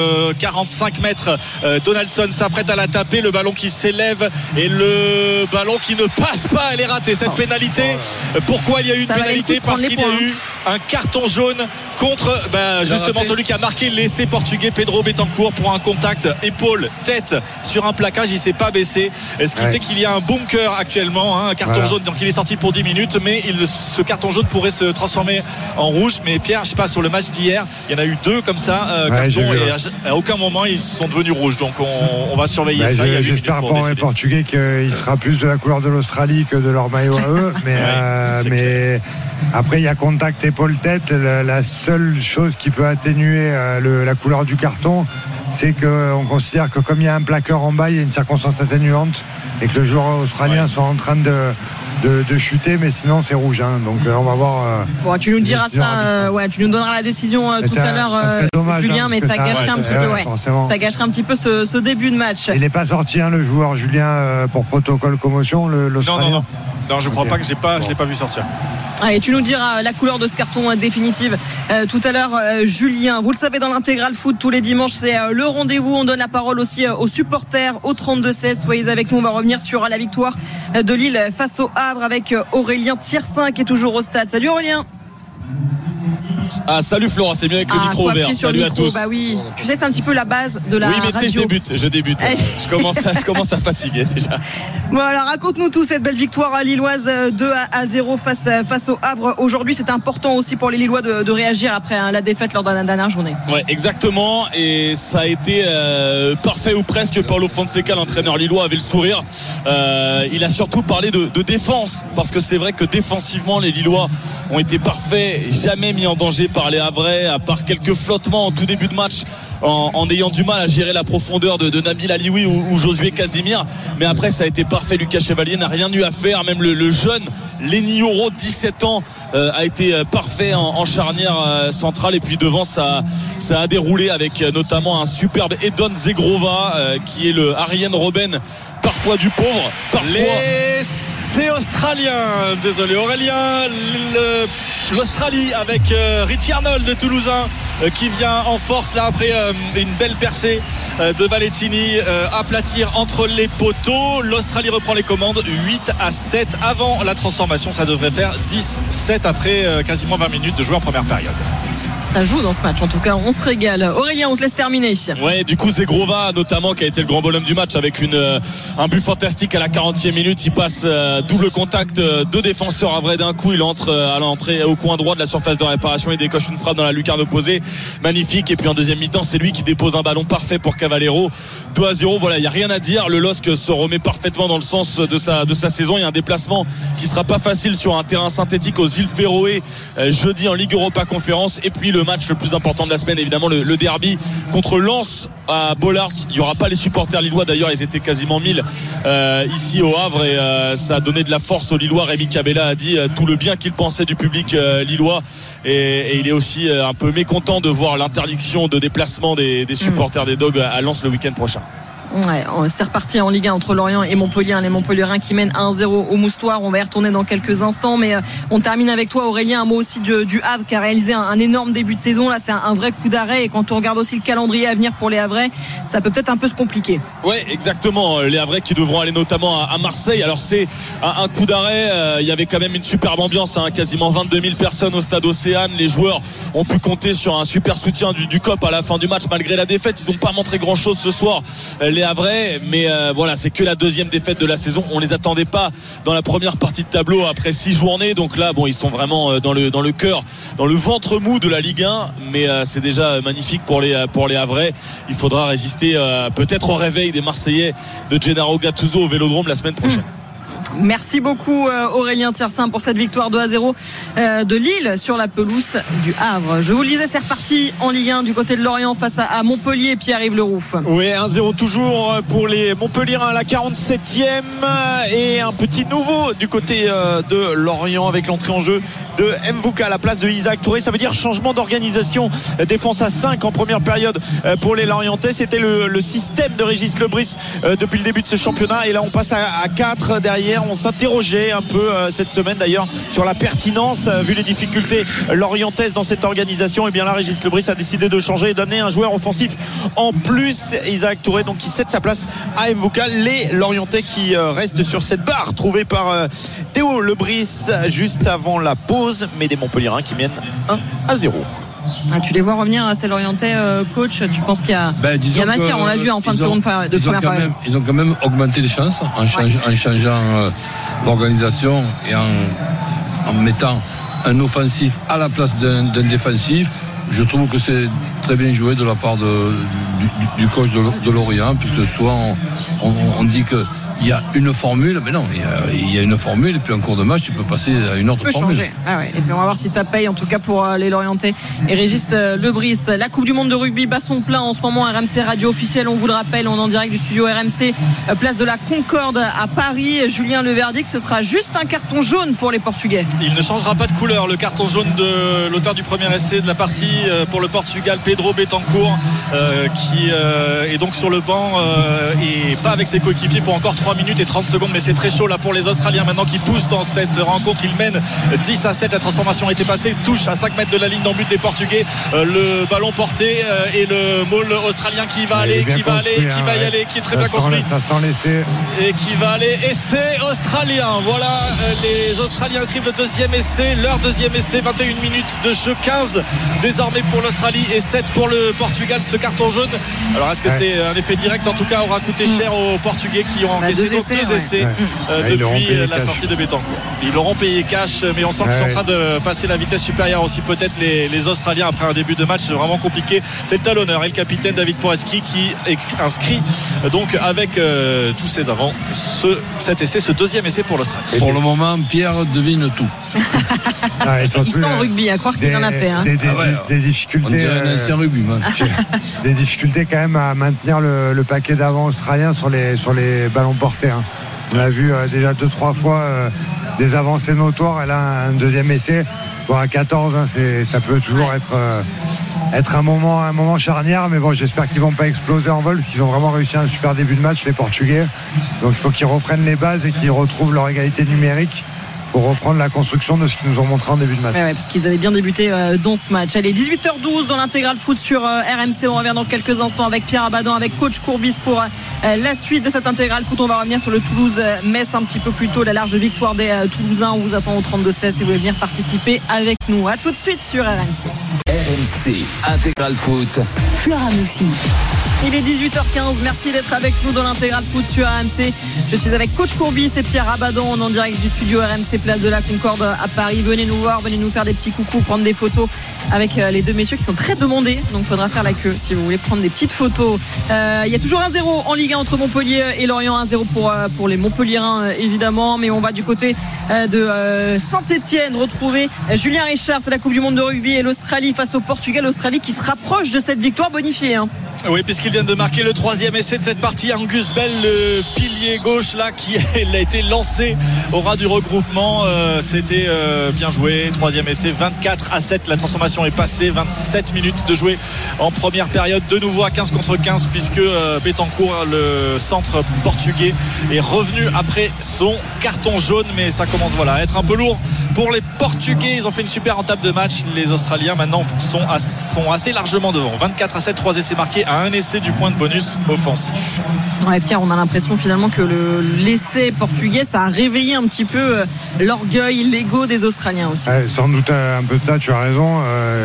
45 mètres. Donaldson s'apprête à la taper. Le ballon qui s'élève et le ballon qui ne passe pas. Elle est ratée, cette pénalité. Pourquoi il y a eu une pénalité? Parce qu'il y a eu un carton jaune contre justement celui qui a marqué l'essai portugais, Pedro Betancourt, pour un contact épaule-tête sur un plaquage. Il ne s'est pas baissé, ce qui fait qu'il y a un bunker cœur actuellement, un carton jaune, donc il est sorti pour 10 minutes, mais ce carton jaune pourrait se transformer en rouge. Mais Pierre, je sais pas, sur le match d'hier, il y en a eu 2 comme ça, cartons, et à aucun moment ils sont devenus rouges. Donc on va surveiller ça. J'espère pour les Portugais qu'il sera plus de la couleur de l'Australie que de leur maillot à eux. Mais après, il y a contact épaule-tête. La seule chose qui peut atténuer la couleur du carton, c'est qu'on considère que comme il y a un plaqueur en bas, il y a une circonstance atténuante et que le joueur australien soit en train de chuter, mais sinon c'est rouge, donc on va voir. Tu nous diras ça, tu nous donneras la décision tout à l'heure, Julien, mais ça gâcherait un petit peu, ça gâcherait un petit peu ce début de match. Il n'est pas sorti, le joueur Julien, pour protocole commotion, l'Australien. Non, je crois pas que je l'ai pas vu sortir. Et tu nous diras la couleur de ce carton définitive tout à l'heure, Julien. Vous le savez, dans l'intégral foot tous les dimanches, c'est le rendez-vous. On donne la parole aussi aux supporters au 32-16. Soyez avec nous. On va revenir sur la victoire de Lille face au Havre avec Aurélien Tiersin qui est toujours au stade. Salut Aurélien. Salut Flora, c'est mieux avec le micro ouvert. Salut à tous. Oui, tu sais, c'est un petit peu la base de la radio. Oui, mais tu sais, je débute. je commence à fatiguer déjà. Bon, alors raconte-nous tout cette belle victoire lilloise 2-0 face au Havre. Aujourd'hui, c'est important aussi pour les Lillois de réagir après la défaite lors de la dernière journée. Ouais, exactement. Et ça a été parfait ou presque. Paulo Fonseca, l'entraîneur lillois, avait le sourire. Il a surtout parlé de défense, parce que c'est vrai que défensivement, les Lillois ont été parfaits, jamais mis en danger par les Havrais, à part quelques flottements en tout début de match en ayant du mal à gérer la profondeur de Nabil Alioui ou Josué Casimir. Mais après, ça a été parfait. Lucas Chevalier n'a rien eu à faire. Même le jeune Lenny Yoro, 17 ans, a été parfait en charnière centrale. Et puis devant, ça a déroulé avec notamment un superbe Edon Zegrova qui est le Arjen Robben, parfois du pauvre, C'est australien, désolé Aurélien, l'Australie avec Richie Arnold de Toulousain qui vient en force là après une belle percée de Valentini, aplatir entre les poteaux. L'Australie reprend les commandes 8-7 avant la transformation. Ça devrait faire 10-7 après quasiment 20 minutes de jouer en première période. Ça joue dans ce match, en tout cas on se régale. Aurélien, on te laisse terminer. Ouais, du coup Zegrova notamment, qui a été le grand bonhomme du match avec un but fantastique à la 40e minute. Il passe double contact, 2 défenseurs à vrai d'un coup. Il entre à l'entrée au coin droit de la surface de réparation. Il décoche une frappe dans la lucarne opposée, magnifique. Et puis en deuxième mi-temps, c'est lui qui dépose un ballon parfait pour Cavallero. 2-0, voilà, il n'y a rien à dire. Le LOSC se remet parfaitement dans le sens de sa saison. Il y a un déplacement qui sera pas facile sur un terrain synthétique aux îles Féroé jeudi en Ligue Europa Conférence. Et puis le match le plus important de la semaine, évidemment le derby contre Lens à Bollaert. Il n'y aura pas les supporters lillois, d'ailleurs ils étaient quasiment 1000 ici au Havre, et ça a donné de la force aux Lillois. Rémi Cabella a dit tout le bien qu'il pensait du public lillois, et il est aussi un peu mécontent de voir l'interdiction de déplacement des supporters des Dogs à Lens le week-end prochain. Ouais, c'est reparti en Ligue 1 entre Lorient et Montpellier. Les Montpelliérains qui mènent 1-0 au Moustoir. On va y retourner dans quelques instants, mais on termine avec toi Aurélien. Un mot aussi du Havre qui a réalisé un énorme début de saison. Là, c'est un vrai coup d'arrêt, et quand on regarde aussi le calendrier à venir pour les Havrais, ça peut peut-être un peu se compliquer. Ouais, exactement. Les Havrais qui devront aller notamment à Marseille. Alors c'est un coup d'arrêt. Il y avait quand même une superbe ambiance, quasiment 22 000 personnes au stade Océane. Les joueurs ont pu compter sur un super soutien du COP à la fin du match, malgré la défaite. Ils n'ont pas montré grand chose ce soir, les Havrais, mais voilà, c'est que la deuxième défaite de la saison. On les attendait pas dans la première partie de tableau après 6 journées, donc là bon, ils sont vraiment dans le cœur, dans le ventre mou de la Ligue 1, mais c'est déjà magnifique pour les Havrais. Il faudra résister peut-être au réveil des Marseillais de Gennaro Gattuso au Vélodrome la semaine prochaine. Merci beaucoup Aurélien Tiersin pour cette victoire 2-0 de Lille sur la pelouse du Havre. Je vous le disais, c'est reparti en Ligue 1 du côté de Lorient face à Montpellier. Pierre-Yves Leroux. Oui, 1-0 toujours pour les Montpelliérains à la 47e, et un petit nouveau du côté de Lorient avec l'entrée en jeu de Mvouka à la place de Isaac Touré. Ça veut dire changement d'organisation, défense à 5 en première période pour les Lorientais. C'était le système de Régis Lebris depuis le début de ce championnat, et là on passe à 4 derrière. On s'interrogeait un peu cette semaine d'ailleurs sur la pertinence vu les difficultés lorientaises dans cette organisation. Et bien là, Régis Lebris a décidé de changer et d'amener un joueur offensif en plus, Isaac Touré, donc qui cède sa place à Mvouka. Les Lorientais qui restent sur cette barre trouvée par Théo Lebris juste avant la pause, mais des Montpelliérains qui mènent 1-0. Tu les vois revenir à Lorientais, coach? Tu penses qu'il y a, il y a matière? On l'a vu en fin de première période. Ils ont quand même augmenté les chances en changeant l'organisation et en mettant un offensif à la place d'un défensif. Je trouve que c'est très bien joué de la part du coach de Lorient, puisque souvent on dit qu'il y a une formule, mais non, il y a une formule, et puis en cours de match, tu peux passer à une autre formule. Changer. Et puis on va voir si ça paye, en tout cas pour les Lorientais et Régis Lebris. La Coupe du Monde de rugby bat son plein en ce moment. RMC Radio officiel, on vous le rappelle, on est en direct du studio RMC, place de la Concorde à Paris. Julien, le verdict, ce sera juste un carton jaune pour les Portugais. Il ne changera pas de couleur, le carton jaune de l'auteur du premier essai de la partie pour le Portugal, Pedro Betancourt, qui est donc sur le banc et pas avec ses coéquipiers pour encore 3 minutes et 30 secondes, mais c'est très chaud là pour les Australiens maintenant qui poussent dans cette rencontre. Ils mènent 10-7, la transformation a été passée, touche à 5 mètres de la ligne d'en but des Portugais, le ballon porté et le maul australien qui va aller, qui va y aller, qui est très bien construit et qui va aller, essai australien. Voilà, les Australiens inscrivent le deuxième essai, leur deuxième essai, 21 minutes de jeu, 15 désormais pour l'Australie et 7 pour le Portugal. Ce carton jaune, alors est-ce que c'est un effet direct? En tout cas aura coûté cher aux Portugais qui ont encaissé deux essais depuis la sortie de Betancourt. Ils l'auront payé cash, mais on sent qu'ils sont en train de passer la vitesse supérieure aussi peut-être les Australiens après un début de match vraiment compliqué. C'est le talonneur et le capitaine David Porecki qui inscrit donc avec tous ses avants cet essai, ce deuxième essai pour l'Australie. Pour le moment, Pierre devine tout. Ils sont en rugby, à croire qu'il en a fait. Des difficultés. On dirait un ancien rugbyman. Des difficultés quand même à maintenir le paquet d'avant australien sur les ballons portés. On a vu déjà 2-3 fois des avancées notoires, et là un deuxième essai. Bon, à 14, ça peut toujours être un moment charnière, mais bon, j'espère qu'ils vont pas exploser en vol, parce qu'ils ont vraiment réussi un super début de match, les Portugais. Donc il faut qu'ils reprennent les bases et qu'ils retrouvent leur égalité numérique pour reprendre la construction de ce qu'ils nous ont montré en début de match. Parce qu'ils avaient bien débuté dans ce match. Allez, 18h12 dans l'intégral foot sur RMC. On revient dans quelques instants avec Pierre Abadan, avec coach Courbis pour la suite de cette intégral foot. On va revenir sur le Toulouse-Metz un petit peu plus tôt, la large victoire des Toulousains. On vous attend au 32-16 si vous voulez venir participer avec nous. A tout de suite sur RMC. RMC intégral foot. Flora Moussi. Il est 18h15, merci d'être avec nous dans l'intégral foot sur RMC. Je suis avec coach Courbis et Pierre Abadan, on est en direct du studio RMC place de la Concorde à Paris. Venez nous voir, venez nous faire des petits coucous, prendre des photos avec les deux messieurs qui sont très demandés, donc il faudra faire la queue si vous voulez prendre des petites photos. Il y a toujours 1-0 en Ligue 1 entre Montpellier et Lorient, 1-0 pour les Montpelliérains évidemment, mais on va du côté de Saint-Etienne retrouver Julien Richard. C'est la Coupe du Monde de rugby et l'Australie face au Portugal. L'Australie qui se rapproche de cette victoire bonifiée. Oui, puisqu'il vient de marquer le troisième essai de cette partie. Angus Bell, le pilier gauche là, qui a été lancé au ras du regroupement. C'était bien joué. Troisième essai, 24-7. La transformation est passée. 27 minutes de jouer en première période. De nouveau à 15 contre 15, puisque Betancourt, le centre portugais, est revenu après son carton jaune. Mais ça commence à être un peu lourd pour les Portugais. Ils ont fait une super entame de match. Les Australiens maintenant sont assez largement devant. 24-7, 3 essais marqués à un essai du point de bonus offensif. Pierre, on a l'impression finalement que l'essai portugais, ça a réveillé un petit peu l'orgueil, l'ego des Australiens aussi. Sans doute un peu de ça, tu as raison,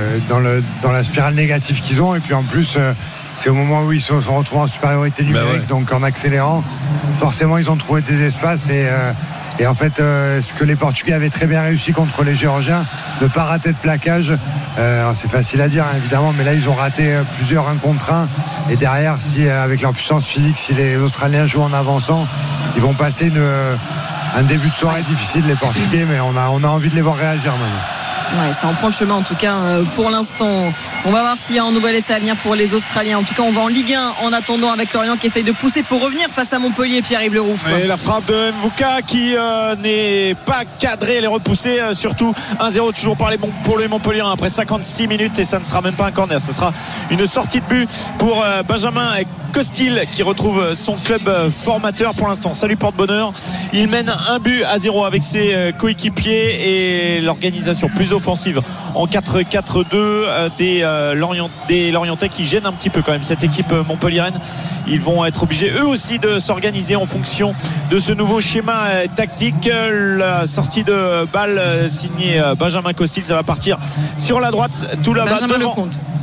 dans la spirale négative qu'ils ont, et puis en plus c'est au moment où ils se sont retrouvés en supériorité numérique, donc en accélérant, forcément ils ont trouvé des espaces et en fait, ce que les Portugais avaient très bien réussi contre les Géorgiens, ne pas rater de plaquage. C'est facile à dire, évidemment, mais là, ils ont raté plusieurs 1 contre 1. Et derrière, avec leur puissance physique, si les Australiens jouent en avançant, ils vont passer un début de soirée difficile, les Portugais, mais on a envie de les voir réagir maintenant. Ça en prend le chemin en tout cas pour l'instant. On va voir s'il y a un nouvel essai à venir pour les Australiens. En tout cas, on va en Ligue 1 en attendant avec Lorient qui essaye de pousser pour revenir face à Montpellier. Pierre-Yves Leroux. Et la frappe de Mvuka qui n'est pas cadrée, elle est repoussée surtout. 1-0 toujours pour les Montpellier après 56 minutes, et ça ne sera même pas un corner, ce sera une sortie de but pour Benjamin Costil qui retrouve son club formateur pour l'instant. Ça lui porte bonheur. Il mène 1-0 avec ses coéquipiers et l'organisation plus offensive en 4-4-2 des Lorientais qui gênent un petit peu quand même cette équipe montpelliéraine. Ils vont être obligés eux aussi de s'organiser en fonction de ce nouveau schéma tactique. La sortie de balle signée Benjamin Costil, ça va partir sur la droite tout là-bas devant.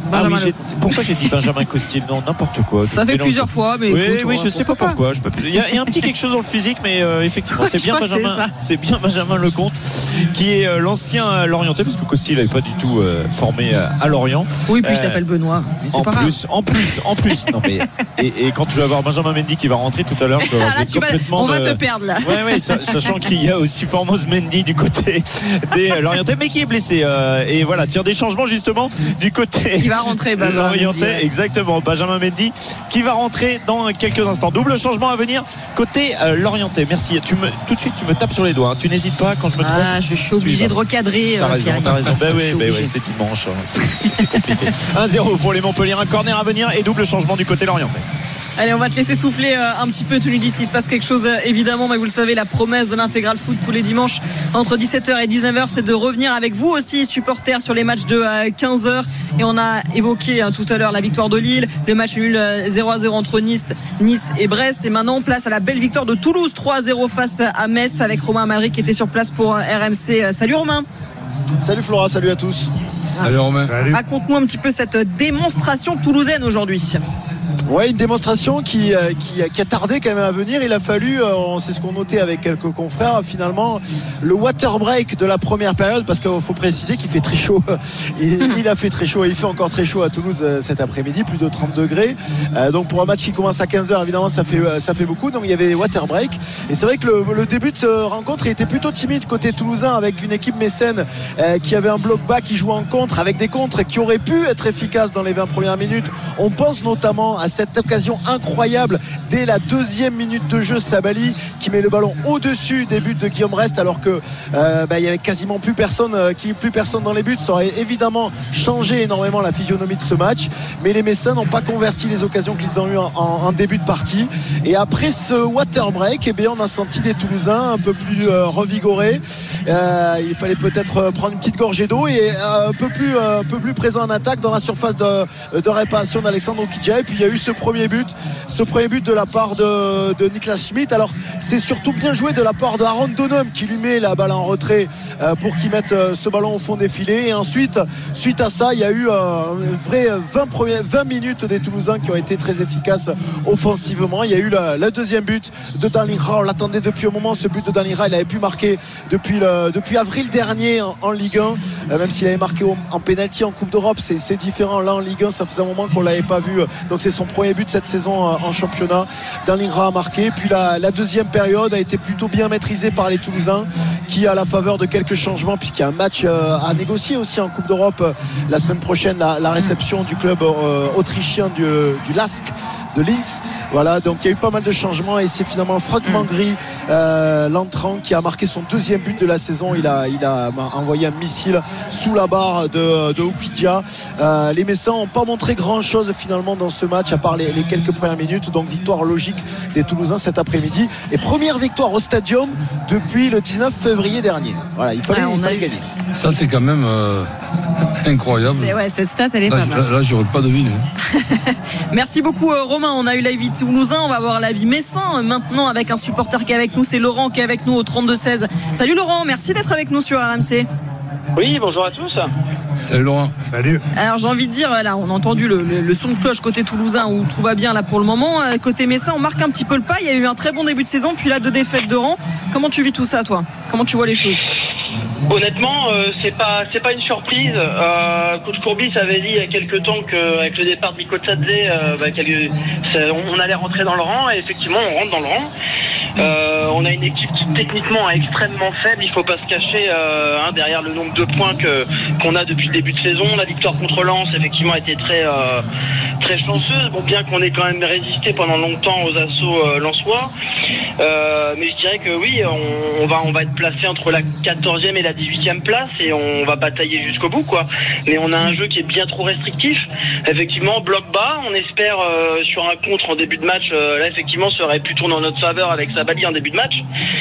Pourquoi j'ai dit Benjamin Costil? Non, n'importe quoi. Ça fait plusieurs fois, mais oui, je sais pas pourquoi. Il y a un petit quelque chose dans le physique, mais effectivement, c'est bien Benjamin Lecomte qui est l'ancien Lorientais, parce que Costil n'avait pas du tout formé à Lorient. Oui, puis il s'appelle Benoît. En plus. Non mais et quand tu vas voir Benjamin Mendy qui va rentrer tout à l'heure, on va te perdre là. Ouais, sachant qu'il y a aussi Formose Mendy du côté des Lorientais, mais qui est blessé. Et voilà, tire des changements justement du côté. Il va rentrer Benjamin Mendy. Exactement, Benjamin Mendy qui va rentrer dans quelques instants. Double changement à venir côté Lorientais. Merci. Tout de suite tu me tapes sur les doigts. Tu n'hésites pas quand je me trompe. Je suis obligé de recadrer. T'as raison. C'est dimanche. C'est compliqué. 1-0 pour les Montpelliérains. Corner à venir et double changement du côté Lorientais. Allez, on va te laisser souffler un petit peu, Tony, d'ici. Il se passe quelque chose, évidemment, mais vous le savez, la promesse de l'intégral foot tous les dimanches entre 17h et 19h, c'est de revenir avec vous aussi, supporters, sur les matchs de 15h. Et on a évoqué tout à l'heure la victoire de Lille, le match nul 0-0 entre Nice et Brest. Et maintenant, place à la belle victoire de Toulouse, 3-0 face à Metz, avec Romain Malry qui était sur place pour RMC. Salut Romain. Salut Flora, salut à tous. Salut Romain. Raconte-nous un petit peu cette démonstration toulousaine aujourd'hui. Ouais, une démonstration qui a tardé quand même à venir. Il a fallu, c'est ce qu'on notait avec quelques confrères, finalement, le water break de la première période, parce qu'il faut préciser qu'il fait très chaud. Il a fait très chaud et il fait encore très chaud à Toulouse cet après-midi, plus de 30 degrés. Donc pour un match qui commence à 15h, évidemment, ça fait beaucoup. Donc il y avait water break. Et c'est vrai que le début de cette rencontre, il était plutôt timide côté toulousain, avec une équipe mécène qui avait un bloc bas, qui jouait en contre, avec des contres qui auraient pu être efficaces dans les 20 premières minutes. On pense notamment à cette occasion incroyable dès la 2e minute de jeu, Sabali qui met le ballon au-dessus des buts de Guillaume Rest, alors que il y avait quasiment plus personne dans les buts. Ça aurait évidemment changé énormément la physionomie de ce match, mais les Messins n'ont pas converti les occasions qu'ils ont eues en début de partie. Et après ce water break, on a senti des Toulousains un peu plus revigorés. Il fallait peut-être prendre une petite gorgée d'eau et un peu plus présent en attaque dans la surface de réparation d'Alexandre Oukidja. Et puis il y a eu ce premier but de la part de Niklas Schmidt. Alors c'est surtout bien joué de la part de Aaron Donham qui lui met la balle en retrait pour qu'il mette ce ballon au fond des filets. Et ensuite, suite à ça, il y a eu une vraie 20 minutes des Toulousains qui ont été très efficaces offensivement. Il y a eu le deuxième but de Dalingra. On l'attendait depuis un moment, ce but de Dalingra. Il avait pu marquer depuis avril dernier en Ligue 1, même s'il avait marqué en pénalty en Coupe d'Europe. C'est différent. Là en Ligue 1, ça faisait un moment qu'on l'avait pas vu. Donc c'est son premier but cette saison en championnat. Dalingra a marqué. Puis la deuxième période a été plutôt bien maîtrisée par les Toulousains, qui, à la faveur de quelques changements, puisqu'il y a un match à négocier aussi en Coupe d'Europe la semaine prochaine, la réception du club autrichien du LASK de Linz. Voilà, donc il y a eu pas mal de changements et c'est finalement Franck Mangry, l'entrant, qui a marqué son deuxième but de la saison. Il a envoyé un missile sous la barre de Oukidja. Les Messins n'ont pas montré grand chose finalement dans ce match, à part les quelques premières minutes. Donc victoire logique des Toulousains cet après-midi, et première victoire au Stadium depuis le 19 février dernier. Voilà, il fallait gagner. Ça c'est quand même incroyable. Cette stat elle est pas mal. Là j'aurais pas deviné. Merci beaucoup Romain. On a eu l'avis toulousain, on va voir l'avis messin maintenant avec un supporter qui est avec nous. C'est Laurent qui est avec nous au 32-16. Salut Laurent, merci d'être avec nous sur RMC. Oui, bonjour à tous. Salut Laurent. Salut. Alors j'ai envie de dire, là on a entendu le son de cloche côté toulousain où tout va bien là pour le moment. Côté messin, on marque un petit peu le pas. Il y a eu un très bon début de saison, puis là 2 défaites de rang. Comment tu vis tout ça toi? Comment tu vois les choses? Honnêtement, c'est pas une surprise. Coach Courbis avait dit il y a quelques temps qu'avec le départ de Miko Tsadze, on allait rentrer dans le rang, et effectivement on rentre dans le rang. On a une équipe qui techniquement est extrêmement faible, il faut pas se cacher derrière le nombre de points qu'on a depuis le début de saison. La victoire contre Lens effectivement a été très chanceuse, bon, bien qu'on ait quand même résisté pendant longtemps aux assauts lensois, mais je dirais que oui, on va être placé entre la 14e et la 18e place et on va batailler jusqu'au bout, quoi. Mais on a un jeu qui est bien trop restrictif, effectivement, bloc bas, on espère sur un contre en début de match, là effectivement ça aurait pu tourner en notre faveur avec Sabali en début de match,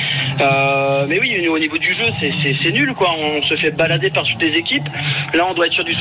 mais oui, au niveau du jeu c'est nul, quoi. On se fait balader par toutes les équipes. Là on doit être sur du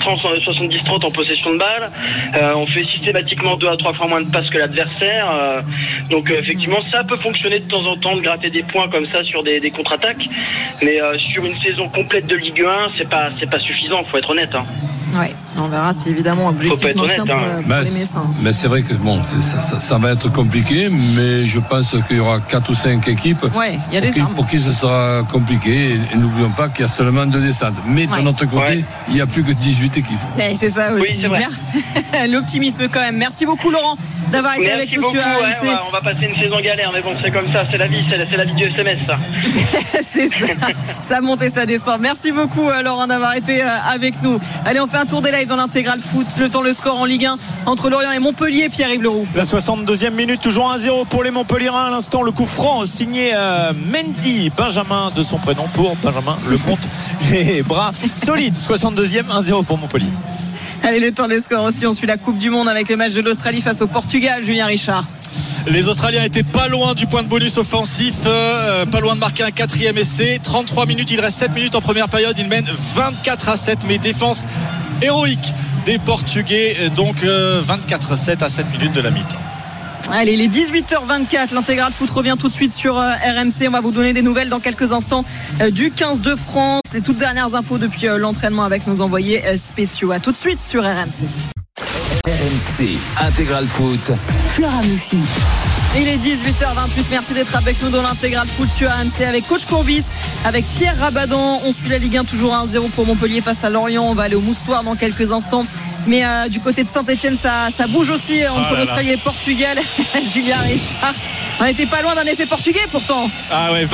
70-30 en possession de balle, on fait systématiquement 2 à 3 fois moins de passes que l'adversaire, donc effectivement ça peut fonctionner de temps en temps de gratter des points comme ça sur des contre-attaques, mais sur une saison complète de Ligue 1 c'est pas suffisant, faut être honnête, hein. Ouais, on verra si évidemment objectif maintien pour les Messins. Mais c'est vrai que bon, ça va être compliqué, mais je pense qu'il y aura 4 ou 5 équipes pour qui ce sera compliqué. Et n'oublions pas qu'il y a seulement 2 descentes. Mais de notre côté, il n'y a plus que 18 équipes. Et c'est ça aussi. Oui, c'est vrai. L'optimisme quand même. Merci beaucoup Laurent d'avoir été avec nous sur RMC. On va passer une saison galère, mais bon, c'est comme ça, c'est la vie du SMS, ça. C'est ça. Ça monte et ça descend. Merci beaucoup Laurent d'avoir été avec nous. Allez, on fait un tour des lives dans l'intégral foot. Le score en Ligue 1 entre Lorient et Montpellier. Pierre-Yves Leroux. La 62e minute, toujours 1-0 pour les Montpellierins. À l'instant, le coup franc signé Mendy, Benjamin de son prénom, pour Benjamin Lecomte. Les bras solides. 62e, 1-0 pour Montpellier. Allez, le temps des scores aussi. On suit la Coupe du Monde avec le match de l'Australie face au Portugal. Julien Richard. Les Australiens étaient pas loin du point de bonus offensif, pas loin de marquer un 4e essai. 33 minutes, il reste 7 minutes en première période. Ils mènent 24-7, mais défense héroïque des Portugais, donc 24-7 à 7 minutes de la mi-temps. Allez, les 18h24, l'intégral foot revient tout de suite sur RMC. On va vous donner des nouvelles dans quelques instants du 15 de France. Les toutes dernières infos depuis l'entraînement avec nos envoyés spéciaux. À tout de suite sur RMC. RMC Intégral Foot. Flora Moussi. Il est 18h28, merci d'être avec nous dans l'intégral foot sur RMC avec Coach Courbis, avec Pierre Rabadan. On suit la Ligue 1 toujours 1-0 pour Montpellier face à Lorient. On va aller au Moustoir dans quelques instants. Mais du côté de Saint-Etienne, ça bouge aussi entre l'Australie et le Portugal. Julien Richard, on n'était pas loin d'un essai portugais pourtant. Ah ouais,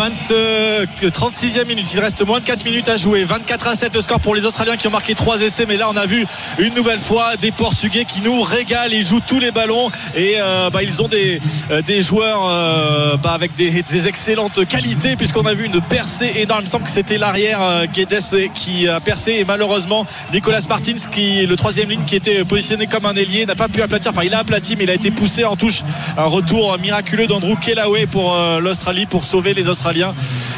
36e minute, il reste moins de 4 minutes à jouer. 24-7 le score pour les Australiens qui ont marqué 3 essais. Mais là on a vu une nouvelle fois des Portugais qui nous régalent. Ils jouent tous les ballons et ils ont des joueurs avec des excellentes qualités, puisqu'on a vu une percée énorme. Il me semble que c'était l'arrière Guedes qui a percé, et malheureusement Nicolas Martins, qui est le 3e ligne, qui était positionné comme un ailier, n'a pas pu aplatir. Enfin, il a aplati, mais il a été poussé en touche. Un retour miraculeux d'Andrew Kellaway pour l'Australie, pour sauver les Australiens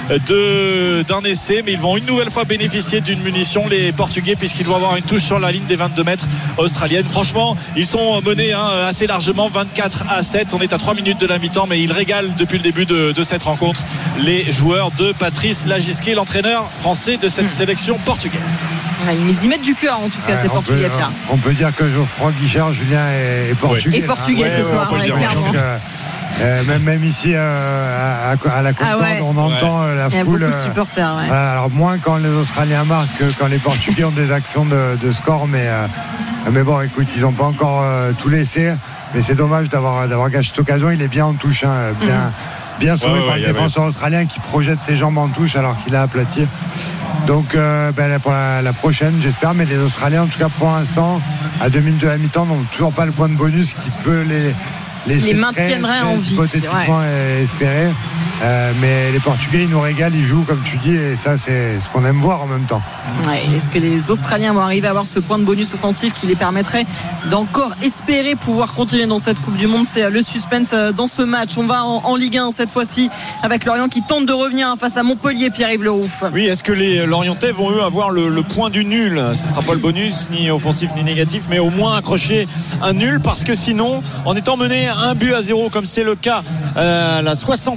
d'un essai. Mais ils vont une nouvelle fois bénéficier d'une munition, les Portugais, puisqu'ils vont avoir une touche sur la ligne des 22 mètres australienne. Franchement, ils sont menés assez largement, 24-7. On est à 3 minutes de la mi-temps, mais ils régalent depuis le début de cette rencontre les joueurs de Patrice Lagisquet, l'entraîneur français de cette sélection portugaise. Ils y mettent du cœur en tout cas, ces Portugais. On peut dire que Geoffroy Guichard, Julien, est portugais. Et portugais ce soir, clairement. Même ici à la Concorde, on entend la foule. Il y a beaucoup de supporters. Alors moins quand les Australiens marquent que quand les Portugais ont des actions de score, mais bon, écoute, ils n'ont pas encore tout laissé. Mais c'est dommage d'avoir gâché cette occasion. Il est bien en touche, bien sauvé par le défenseur australien qui projette ses jambes en touche alors qu'il a aplati. Donc pour la prochaine, j'espère. Mais les Australiens, en tout cas pour l'instant, à 2 minutes de la mi-temps, n'ont toujours pas le point de bonus qui peut les maintiendrait en vie, hypothétiquement espérer. Mais les Portugais, ils nous régalent, ils jouent comme tu dis, et ça c'est ce qu'on aime voir en même temps. Est-ce que les Australiens vont arriver à avoir ce point de bonus offensif qui les permettrait d'encore espérer pouvoir continuer dans cette Coupe du Monde? C'est le suspense dans ce match. On va en Ligue 1 cette fois-ci avec Lorient qui tente de revenir face à Montpellier. Pierre-Yves Leroux. Oui, est-ce que les Lorientais vont eux avoir le point du nul? Ce ne sera pas le bonus, ni offensif ni négatif, mais au moins accrocher un nul, parce que sinon, en étant mené 1-0 comme c'est le cas à la 69e,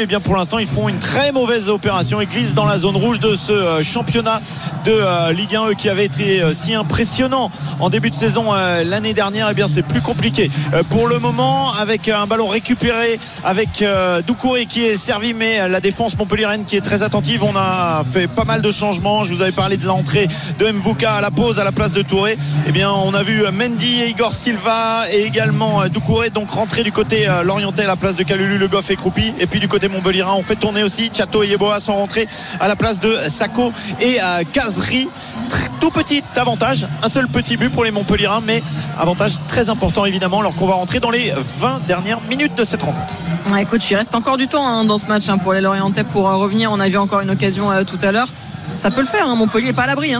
et bien pour l'instant ils font une très mauvaise opération et glissent dans la zone rouge de ce championnat de Ligue 1, eux qui avait été si impressionnant en début de saison l'année dernière. Et bien c'est plus compliqué pour le moment, avec un ballon récupéré, avec Doucouré qui est servi, mais la défense montpelliéraine qui est très attentive. On a fait pas mal de changements. Je vous avais parlé de l'entrée de Mvuka à la pause à la place de Touré. Et bien on a vu Mendy et Igor Silva et également Doucouré donc rentrer du côté lorientais à la place de Kalulu, Le Goff et Croupi. Et puis du côté montpelliérain on fait tourner aussi Chato et Yeboah sont rentrés à la place de Sako et Kazri. Tout petit avantage, un seul petit but pour les montpelliérains, mais avantage très important évidemment alors qu'on va rentrer dans les 20 dernières minutes de cette rencontre. Ouais, coach, il reste encore du temps dans ce match pour les Lorientais pour revenir. On a vu encore une occasion tout à l'heure. Ça peut le faire, Montpellier n'est pas à l'abri.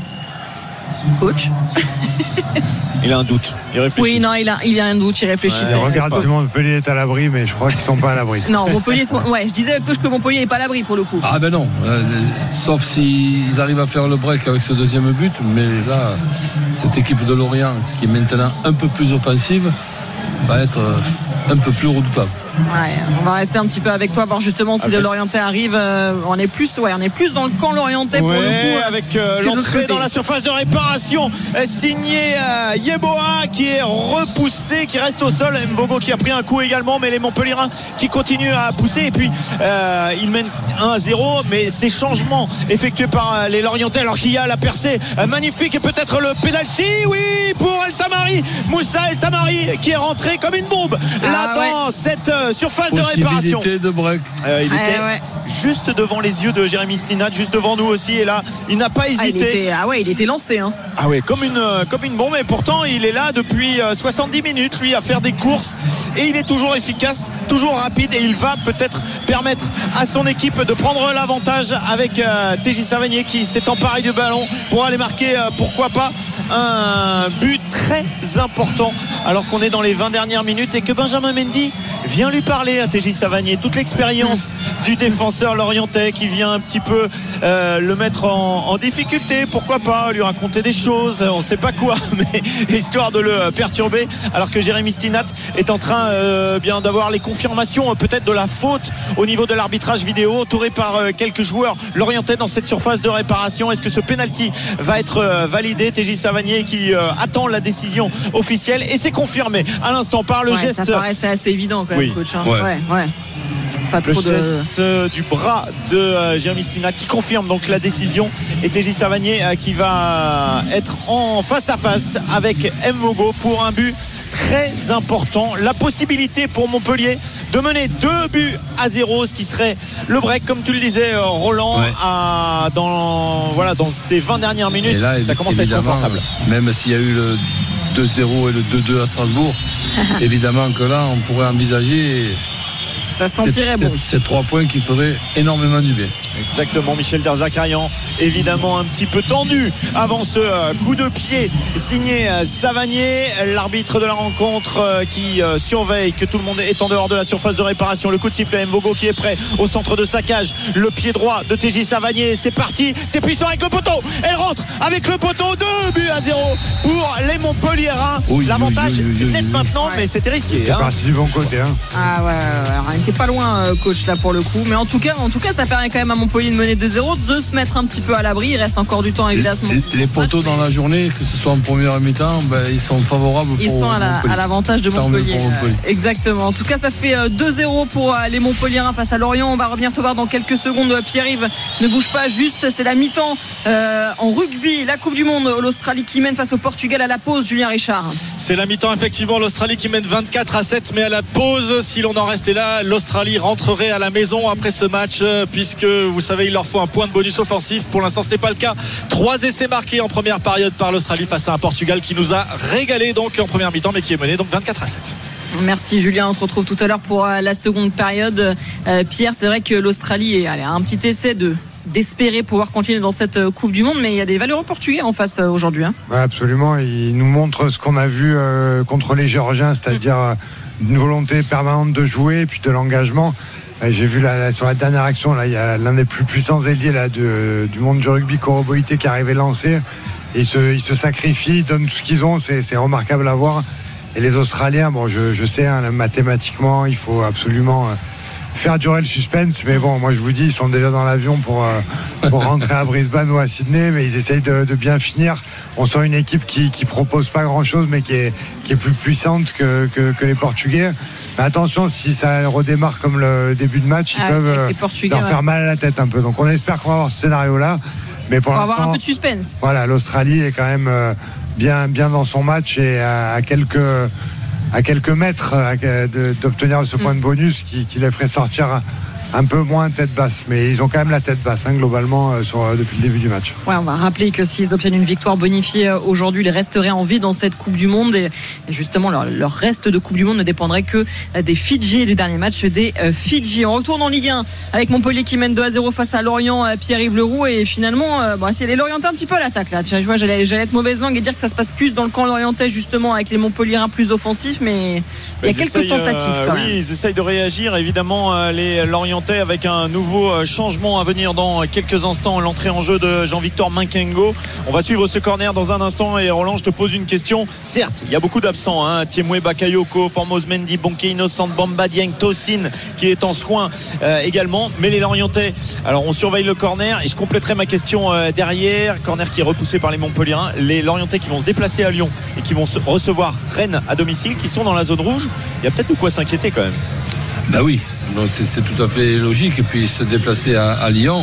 Coach. Il a un doute, il réfléchit. Oui, non, il a un doute, il réfléchit. Regarde, tout le monde, Montpellier est à l'abri, mais je crois qu'ils ne sont pas à l'abri. Non, Montpellier, je disais que Montpellier n'est pas à l'abri pour le coup. Ah ben non, sauf s'ils arrivent à faire le break avec ce deuxième but, mais là, cette équipe de Lorient, qui est maintenant un peu plus offensive, va être un peu plus redoutable. Ouais, on va rester un petit peu avec toi, voir justement si le Lorientais arrive. On est plus dans le camp Lorientais pour le coup. Avec l'entrée dans la surface de réparation signée Yeboah qui est repoussé, qui reste au sol. Mbogo qui a pris un coup également, mais les Montpelliérains qui continuent à pousser. Et puis ils mènent 1-0, mais ces changements effectués par les Lorientais, alors qu'il y a la percée magnifique et peut-être le pénalty, oui, pour El Tamari, Moussa El Tamari qui est rentré comme une bombe là dans cette surface de réparation. De break. Il était juste devant les yeux de Jérémy Stinat, juste devant nous aussi, et là il n'a pas hésité. Il était lancé comme une bombe, et pourtant il est là depuis 70 minutes lui à faire des courses, et il est toujours efficace, toujours rapide, et il va peut-être permettre à son équipe de prendre l'avantage avec TJ Savanier qui s'est emparé du ballon pour aller marquer pourquoi pas un but très important alors qu'on est dans les 20 dernières minutes et que Benjamin Mendy vient lui parler à TJ Savanier, toute l'expérience du défenseur lorientais qui vient un petit peu le mettre en difficulté, pourquoi pas lui raconter des choses, on sait pas quoi, mais histoire de le perturber, alors que Jérémy Stinat est en train bien d'avoir les confirmations peut-être de la faute au niveau de l'arbitrage vidéo, entouré par quelques joueurs lorientais dans cette surface de réparation. Est-ce que ce penalty va être validé? TJ Savanier qui attend la décision officielle, et c'est confirmé à l'instant par le geste. Ça paraissait assez évident quand même, coach. Pas le geste du bras de Jérémy Stinat qui confirme donc la décision, et TJ Savanier qui va être en face à face avec Mvogo pour un but très important, la possibilité pour Montpellier de mener 2-0, ce qui serait le break, comme tu le disais Roland, dans ces 20 dernières minutes. Et là, ça commence à être confortable, même s'il y a eu le 2-0 et le 2-2 à Strasbourg. Évidemment que là on pourrait envisager ça sentirait bon. C'est 3 points qui feraient énormément du bien. Exactement, Michel Derzakarian évidemment un petit peu tendu avant ce coup de pied signé Savanier, l'arbitre de la rencontre qui surveille que tout le monde est en dehors de la surface de réparation. Le coup de sifflet, Mvogo qui est prêt au centre de sa cage, le pied droit de TJ Savanier, c'est parti, c'est puissant avec le poteau, elle rentre avec le poteau, 2-0 pour les Montpelliérains. L'avantage net maintenant, mais c'était risqué. C'est parti du bon côté. Alors, il n'était pas loin, coach, là pour le coup, mais en tout cas ça permet quand même à Montpellier de mener 2-0, de se mettre un petit peu à l'abri. Il reste encore du temps évidemment. Les poteaux dans la journée, que ce soit en première mi-temps, ils sont favorables. Ils sont à l'avantage de Montpellier. Exactement. En tout cas, ça fait 2-0 pour les Montpelliérains face à Lorient. On va revenir te voir dans quelques secondes. Pierre-Yves, ne bouge pas, juste c'est la mi-temps en rugby, la Coupe du Monde, l'Australie qui mène face au Portugal à la pause. Julien Richard. C'est la mi-temps effectivement, l'Australie qui mène 24-7, mais à la pause, si l'on en restait là, l'Australie rentrerait à la maison après ce match, puisque vous savez il leur faut un point de bonus offensif. Pour l'instant ce n'est pas le cas. 3 essais marqués en première période par l'Australie face à un Portugal qui nous a régalé donc en première mi-temps, mais qui est mené donc 24-7. Merci Julien, on te retrouve tout à l'heure pour la seconde période. Pierre, c'est vrai que l'Australie a un petit essai d'espérer pouvoir continuer dans cette Coupe du Monde, mais il y a des valeureux Portugais en face aujourd'hui. Ouais, absolument, ils nous montrent ce qu'on a vu contre les Géorgiens, c'est-à-dire une volonté permanente de jouer et puis de l'engagement. J'ai vu sur la dernière action, là, il y a l'un des plus puissants ailiers du monde du rugby, Koro Boité, qui est arrivé lancé. Ils se sacrifient, ils donnent tout ce qu'ils ont, c'est remarquable à voir. Et les Australiens, je sais, mathématiquement, il faut absolument faire durer le suspense. Mais bon, moi je vous dis, ils sont déjà dans l'avion pour rentrer à Brisbane ou à Sydney, mais ils essayent de bien finir. On sent une équipe qui propose pas grand-chose, mais qui est plus puissante que les Portugais. Mais attention, si ça redémarre comme le début de match, ils peuvent leur faire mal à la tête un peu. Donc on espère qu'on va avoir ce scénario-là. Mais pour l'instant, avoir un peu de suspense. Voilà, l'Australie est quand même bien dans son match et à quelques mètres d'obtenir ce point de bonus qui les ferait sortir un peu moins tête basse, mais ils ont quand même la tête basse globalement depuis le début du match. Ouais, on va rappeler que s'ils obtiennent une victoire bonifiée aujourd'hui, ils resteraient en vie dans cette Coupe du Monde et justement leur reste de Coupe du Monde ne dépendrait que des Fidji et du dernier match des Fidji. On retourne en Ligue 1 avec Montpellier qui mène 2-0 face à Lorient, Pierre-Yves Leroux, et finalement c'est les Lorientais un petit peu à l'attaque là. Tiens, je vois, j'allais être mauvaise langue et dire que ça se passe plus dans le camp lorientais justement avec les Montpelliérains plus offensifs, mais il y a quelques tentatives quand même. Oui, ils essayent de réagir évidemment, les Lorientais, avec un nouveau changement à venir dans quelques instants, l'entrée en jeu de Jean-Victor Mankengo. On va suivre ce corner dans un instant et Roland, je te pose une question. Certes, il y a beaucoup d'absents, Thiemoué Bakayoko, Formose Mendy, Bonke Innocent, Bamba Dieng, Tosin qui est en soin également, mais les Lorientais, alors on surveille le corner et je compléterai ma question derrière. Corner qui est repoussé par les Montpelliérains, les Lorientais qui vont se déplacer à Lyon et qui vont recevoir Rennes à domicile, qui sont dans la zone rouge. Il y a peut-être de quoi s'inquiéter quand même. Ben oui, donc c'est tout à fait logique. Et puis se déplacer à Lyon,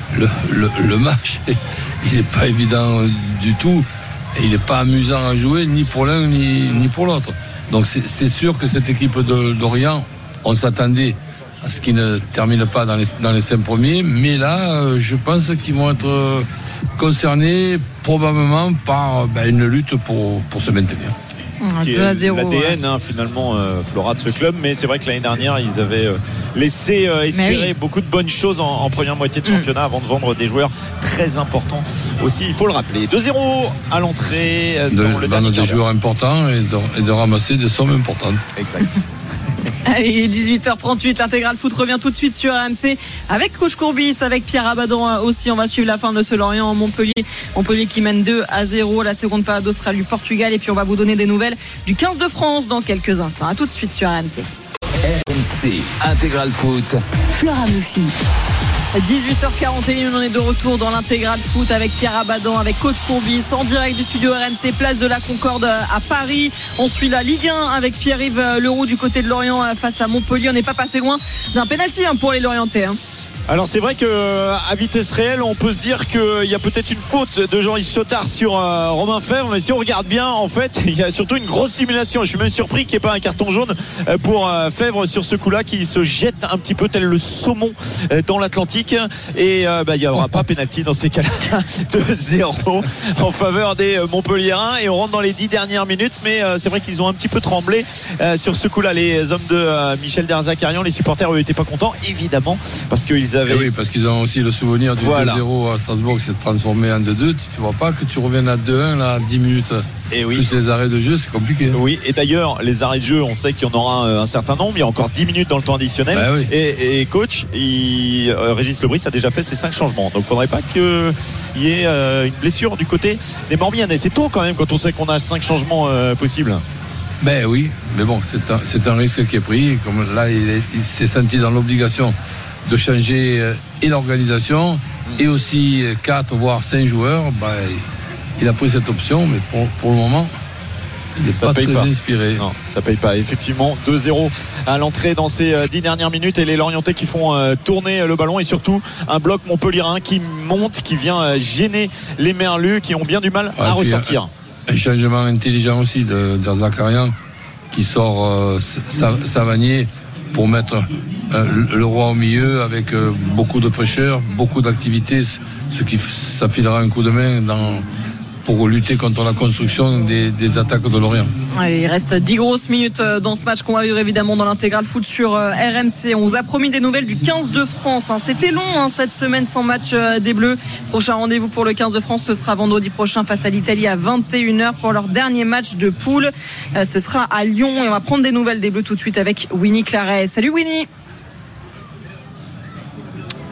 le match, il n'est pas évident du tout. Et il n'est pas amusant à jouer, ni pour l'un ni pour l'autre. Donc c'est sûr que cette équipe d'Orient, on s'attendait à ce qu'ils ne terminent pas dans les 5 premiers. Mais là, je pense qu'ils vont être concernés probablement par une lutte pour se maintenir. Qui est l'ADN finalement, Flora, de ce club, mais c'est vrai que l'année dernière ils avaient laissé espérer beaucoup de bonnes choses en première moitié de championnat avant de vendre des joueurs très importants aussi, il faut le rappeler. 2-0 à l'entrée dans le dernier des joueurs importants et de ramasser des sommes importantes. Exact. Allez, 18h38, l'intégral foot revient tout de suite sur RMC avec Coach Courbis, avec Pierre Abadan aussi. On va suivre la fin de ce Lorient Montpellier qui mène 2-0, la seconde période Australie-Portugal, et puis on va vous donner des nouvelles du 15 de France dans quelques instants. À tout de suite sur RMC. RMC Intégral Foot, Flora Moussi. 18h41, on est de retour dans l'intégral foot avec Pierre Abadan, avec Coach Courbis en direct du studio RMC, place de la Concorde à Paris. On suit la Ligue 1 avec Pierre-Yves Leroux du côté de Lorient face à Montpellier. On n'est pas passé loin d'un pénalty pour les Lorientais. Alors c'est vrai qu'à vitesse réelle on peut se dire qu'il y a peut-être une faute de Jean-Yves Chotard sur Romain Fèvre, mais si on regarde bien en fait il y a surtout une grosse simulation. Je suis même surpris qu'il n'y ait pas un carton jaune pour Fèvre sur ce coup là, qui se jette un petit peu tel le saumon dans l'Atlantique, et il n'y aura pas pénalty dans ces cas-là. 2-0 en faveur des Montpelliérains et on rentre dans les 10 dernières minutes, mais c'est vrai qu'ils ont un petit peu tremblé sur ce coup là, les hommes de Michel Derzakarian. Les supporters eux n'étaient pas contents évidemment, parce qu'ils oui, parce qu'ils ont aussi le souvenir du 2-0 à Strasbourg qui s'est transformé en 2-2. Tu ne vois pas que tu reviennes à 2-1 là, à 10 minutes. Et oui. Plus les arrêts de jeu, c'est compliqué. Oui, et d'ailleurs, les arrets de jeu, on sait qu'il y en aura un certain nombre. Il y a encore 10 minutes dans le temps additionnel. Oui. Et coach, Régis Lebris a déjà fait ses 5 changements. Donc il ne faudrait pas qu'il y ait une blessure du côté des Morbihanais. C'est tôt quand même quand on sait qu'on a 5 changements possibles. Ben oui, mais bon, c'est un risque qui est pris. Comme là, il s'est senti dans l'obligation de changer et l'organisation et aussi 4 voire 5 joueurs. Il a pris cette option, mais pour le moment il n'est pas très inspiré. Non, ça paye pas. Effectivement, 2-0 à l'entrée dans ces 10 dernières minutes, et les Lorientais qui font tourner le ballon, et surtout un bloc montpelliérain qui monte, qui vient gêner les Merlus qui ont bien du mal à ressortir. Un changement intelligent aussi de Zakarian qui sort Savanier pour mettre le roi au milieu avec beaucoup de fraîcheur, beaucoup d'activité, ce qui s'affilera un coup de main pour lutter contre la construction des attaques de Lorient. Allez, il reste 10 grosses minutes dans ce match qu'on va vivre évidemment dans l'intégral foot sur RMC. On vous a promis des nouvelles du 15 de France. C'était long cette semaine sans match des Bleus. Prochain rendez-vous pour le 15 de France, ce sera vendredi prochain face à l'Italie à 21h pour leur dernier match de poule. Ce sera à Lyon, et on va prendre des nouvelles des Bleus tout de suite avec Winnie Claret. Salut Winnie.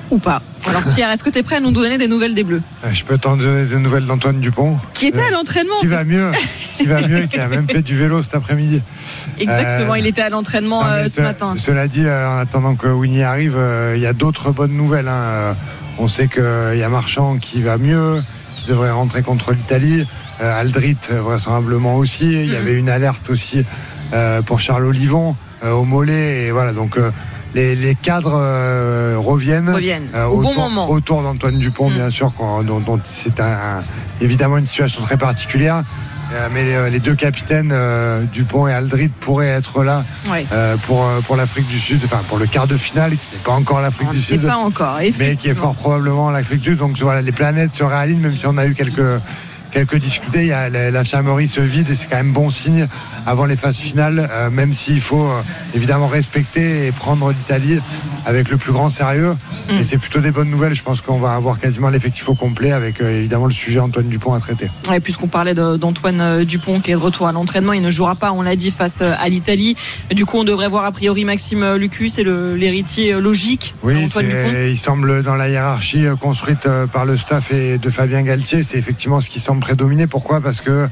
Ou pas. Alors Pierre, est-ce que tu es prêt à nous donner des nouvelles des Bleus? Je peux t'en donner des nouvelles d'Antoine Dupont. Qui était à l'entraînement. Qui va mieux et qui a même fait du vélo cet après-midi. Exactement, il était à l'entraînement ce matin. Cela dit, en attendant que Winnie arrive, il y a d'autres bonnes nouvelles. On sait qu'il y a Marchand qui va mieux, qui devrait rentrer contre l'Italie. Aldrit vraisemblablement aussi. Il y avait une alerte aussi pour Charles Olivon au mollet. Et voilà, donc les cadres reviennent au bon moment autour d'Antoine Dupont, bien sûr, dont c'est évidemment une situation très particulière. Mais les deux capitaines, Dupont et Aldrit, pourraient être là pour l'Afrique du Sud, enfin pour le quart de finale, qui n'est pas encore l'Afrique du Sud, pas encore, mais qui est fort probablement l'Afrique du Sud. Donc voilà, les planètes se réalignent, même si on a eu quelques difficultés. Il y a l'infirmerie se vide et c'est quand même bon signe avant les phases finales, même s'il faut évidemment respecter et prendre l'Italie avec le plus grand sérieux. Et c'est plutôt des bonnes nouvelles. Je pense qu'on va avoir quasiment l'effectif au complet avec évidemment le sujet Antoine Dupont à traiter. Et puisqu'on parlait d'Antoine Dupont qui est de retour à l'entraînement, il ne jouera pas, on l'a dit, face à l'Italie. Du coup, on devrait voir a priori Maxime Lucu, c'est l'héritier logique d'Antoine Dupont. Il semble dans la hiérarchie construite par le staff et de Fabien Galtier, c'est effectivement ce qui semble prédominer. Pourquoi ? Parce que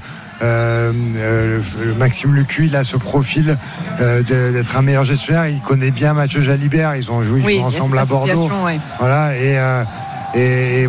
Maxime Lucu, il a ce profil d'être un meilleur gestionnaire. Il connaît bien Mathieu Jalibert. Ils ont joué ensemble à Bordeaux. Voilà, et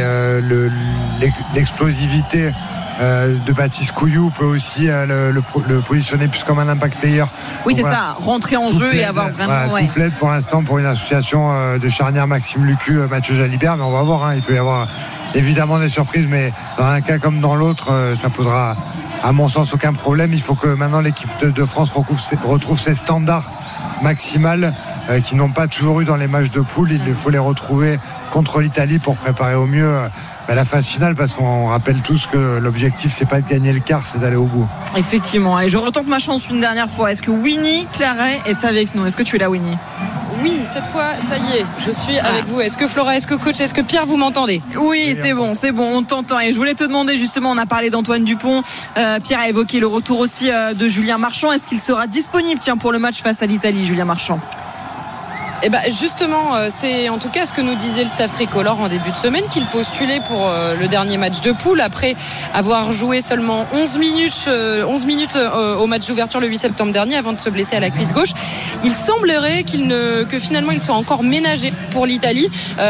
l'explosivité de Baptiste Couillou peut aussi le positionner plus comme un impact player. Oui, c'est ça, rentrer en jeu et avoir vraiment. Tout plaide pour l'instant pour une association de charnière Maxime Lucu, Mathieu Jalibert, mais on va voir. Il peut y avoir évidemment des surprises, mais dans un cas comme dans l'autre, ça posera à mon sens aucun problème. Il faut que maintenant l'équipe de France retrouve ses standards maximales qui n'ont pas toujours eu dans les matchs de poule. Il faut les retrouver contre l'Italie pour préparer au mieux la phase finale, parce qu'on rappelle tous que l'objectif c'est pas de gagner le quart, c'est d'aller au bout. Effectivement, et je retente ma chance une dernière fois. Est-ce que Winnie Claret est avec nous? Est-ce que tu es là, Winnie? Oui, cette fois, ça y est, je suis avec vous. Est-ce que Flora, est-ce que coach, est-ce que Pierre, vous m'entendez? Oui, c'est bon, on t'entend. Et je voulais te demander, justement, on a parlé d'Antoine Dupont. Pierre a évoqué le retour aussi de Julien Marchand. Est-ce qu'il sera disponible, pour le match face à l'Italie, Julien Marchand? Eh ben justement, c'est en tout cas ce que nous disait le staff tricolore en début de semaine, qu'il postulait pour le dernier match de poule après avoir joué seulement 11 minutes au match d'ouverture le 8 septembre dernier avant de se blesser à la cuisse gauche. Il semblerait que finalement il soit encore ménagé pour l'Italie.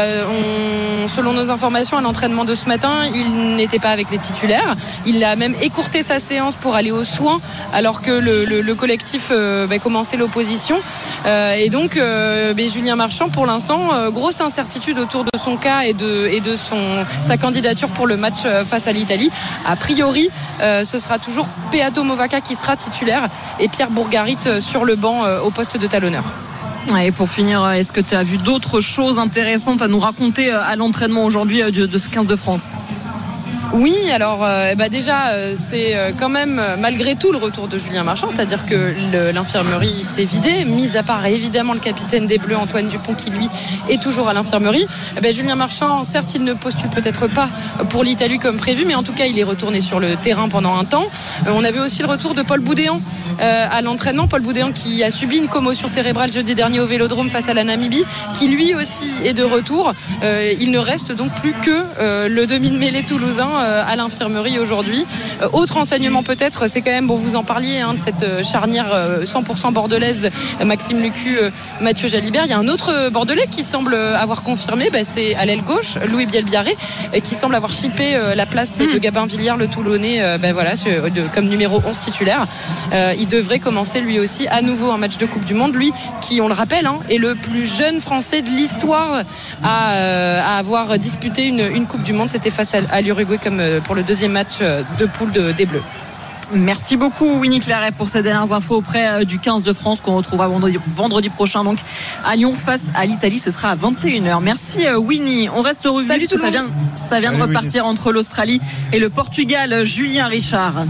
Selon nos informations à l'entraînement de ce matin, il n'était pas avec les titulaires. Il a même écourté sa séance pour aller aux soins alors que le collectif commençait l'opposition. Et donc Julien Marchand, pour l'instant, grosse incertitude autour de son cas et de sa candidature pour le match face à l'Italie. A priori, ce sera toujours Peato Movaca qui sera titulaire et Pierre Bourgarit sur le banc au poste de talonneur. Et pour finir, est-ce que tu as vu d'autres choses intéressantes à nous raconter à l'entraînement aujourd'hui de ce 15 de France? Oui, alors déjà c'est quand même malgré tout le retour de Julien Marchand, c'est-à-dire que l'infirmerie s'est vidée, mis à part évidemment le capitaine des Bleus Antoine Dupont qui lui est toujours à l'infirmerie. Julien Marchand, certes il ne postule peut-être pas pour l'Italie comme prévu, mais en tout cas il est retourné sur le terrain pendant un temps. On avait aussi le retour de Paul Boudéan à l'entraînement, Paul Boudéan qui a subi une commotion cérébrale jeudi dernier au Vélodrome face à la Namibie, qui lui aussi est de retour. Il ne reste donc plus que le demi de mêlée toulousain à l'infirmerie aujourd'hui. Autre enseignement peut-être, c'est quand même, vous en parliez de cette charnière 100% bordelaise Maxime Lucu, Mathieu Jalibert. Il y a un autre bordelais qui semble avoir confirmé, c'est à l'aile gauche, Louis Bielbiarré, qui semble avoir chippé la place de Gabin Villiers, le Toulonnais, comme numéro 11 titulaire. Il devrait commencer lui aussi à nouveau un match de Coupe du Monde, lui qui, on le rappelle, est le plus jeune Français de l'histoire à avoir disputé une Coupe du Monde. C'était face à l'Uruguay comme pour le deuxième match de poule des Bleus. Merci beaucoup Winnie Claret pour ces dernières infos auprès du 15 de France qu'on retrouvera vendredi prochain donc à Lyon face à l'Italie. Ce sera à 21h. Merci Winnie. On reste au rugby. Salut tout le monde. Ça vient de repartir entre l'Australie et le Portugal. Julien Richard.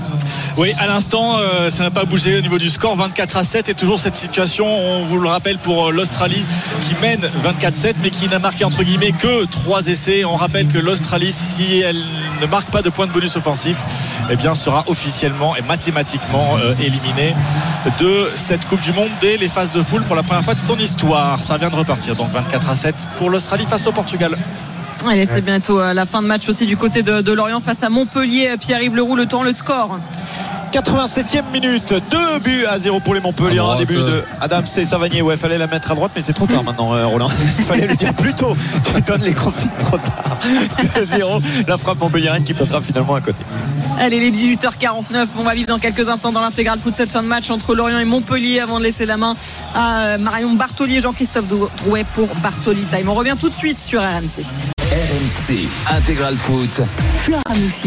Oui, à l'instant, ça n'a pas bougé au niveau du score, 24-7, et toujours cette situation, on vous le rappelle, pour l'Australie qui mène 24-7 mais qui n'a marqué entre guillemets que 3 essais. On rappelle que l'Australie, si elle ne marque pas de points de bonus offensif, eh bien sera officiellement et mathématiquement éliminée de cette Coupe du Monde dès les phases de poule pour la première fois de son histoire. Ça vient de repartir, donc 24-7 pour l'Australie face au Portugal. Allez, c'est bientôt la fin de match aussi du côté de Lorient face à Montpellier. Pierre-Yves Leroux, le score. 87e minute, 2-0 pour les Montpelliérains. Début de Adams et Savanier. Ouais, fallait la mettre à droite, mais c'est trop tard maintenant, Roland. Il fallait le dire plus tôt. Tu donnes les consignes trop tard. 2-0, la frappe montpelliéraine qui passera finalement à côté. Allez, les 18h49, on va vivre dans quelques instants dans l'intégral foot cette fin de match entre Lorient et Montpellier avant de laisser la main à Marion Bartoli et Jean-Christophe Drouet pour Bartoli Time. On revient tout de suite sur RMC. RMC Intégral Foot. Flora Moussi.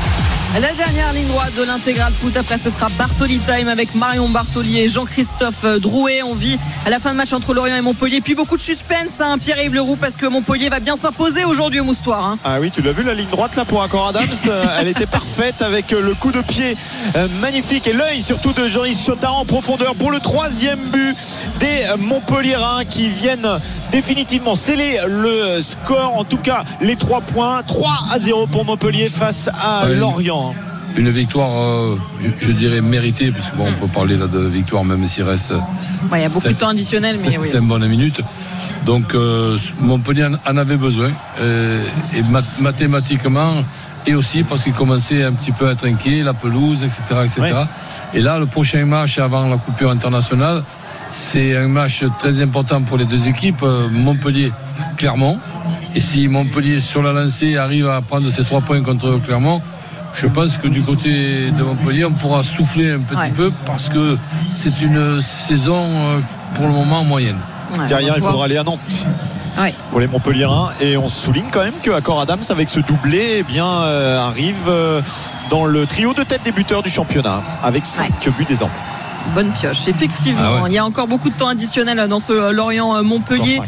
La dernière ligne droite de l'intégral foot. Après, ce sera Bartoli Time avec Marion Bartoli et Jean-Christophe Drouet. On vit à la fin de match entre Lorient et Montpellier. Puis beaucoup de suspense, Pierre-Yves Leroux, parce que Montpellier va bien s'imposer aujourd'hui au Moustoir. Ah oui, tu l'as vu la ligne droite là pour Accor Adams. Elle était parfaite avec le coup de pied magnifique et l'œil surtout de Joris Chotard en profondeur pour le 3e but des Montpelliérains qui viennent définitivement sceller le score. En tout cas, les 3 points. 3-0 pour Montpellier face à Lorient. Une victoire, je dirais méritée, puisque bon, on peut parler là de victoire même s'il reste. Il y a beaucoup de temps additionnel, mais oui. 5 bonnes minutes. Donc Montpellier en avait besoin, et mathématiquement, et aussi parce qu'il commençait un petit peu à être inquiet, la pelouse, etc. Oui. Et là, le prochain match avant la coupure internationale, c'est un match très important pour les deux équipes, Montpellier-Clermont. Et si Montpellier, sur la lancée, arrive à prendre ses 3 points contre Clermont, je pense que du côté de Montpellier, on pourra souffler un petit peu, parce que c'est une saison pour le moment moyenne. Derrière, il faudra aller à Nantes. Pour les Montpelliérains, et on souligne quand même que Accor Adams avec ce doublé arrive dans le trio de tête des buteurs du championnat avec 5 buts désormais. Bonne pioche, effectivement. Il y a encore beaucoup de temps additionnel dans ce Lorient-Montpellier.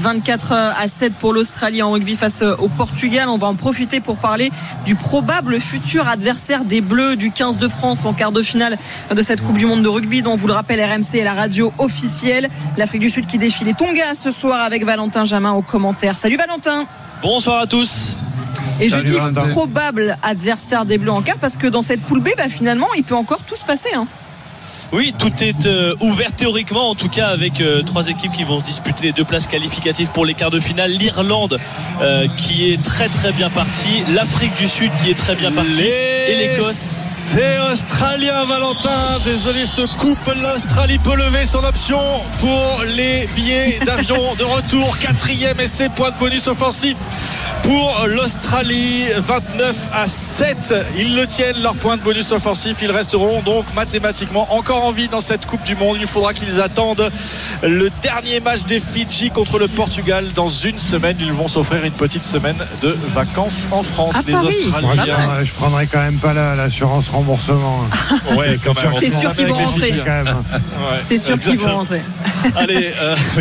24-7 pour l'Australie en rugby face au Portugal. On va en profiter pour parler du probable futur adversaire des Bleus du 15 de France en quart de finale de cette Coupe du Monde de rugby, dont, vous le rappelle, RMC est la radio officielle. L'Afrique du Sud qui défie les Tonga ce soir avec Valentin Jamin aux commentaires. Salut Valentin. Bonsoir à tous. Et je dis probable adversaire des Bleus en quart parce que dans cette poule B, finalement, il peut encore tout se passer. Oui, tout est ouvert théoriquement, en tout cas avec 3 équipes qui vont disputer les 2 places qualificatives pour les quarts de finale. L'Irlande qui est très très bien partie, l'Afrique du Sud qui est très bien partie, et l'Écosse. C'est australien, Valentin. Désolé, je te coupe. L'Australie peut lever son option pour les billets d'avion de retour. 4e essai, point de bonus offensif pour l'Australie. 29-7. Ils le tiennent, leur point de bonus offensif. Ils resteront donc mathématiquement encore en vie dans cette Coupe du Monde. Il faudra qu'ils attendent le dernier match des Fidji contre le Portugal dans une semaine. Ils vont s'offrir une petite semaine de vacances en France. À les Paris, Australiens. Je prendrais quand même pas l'assurance remboursement. Ouais, quand même. T'es sûr qu'ils vont rentrer. T'es sûr qu'ils vont rentrer. Allez,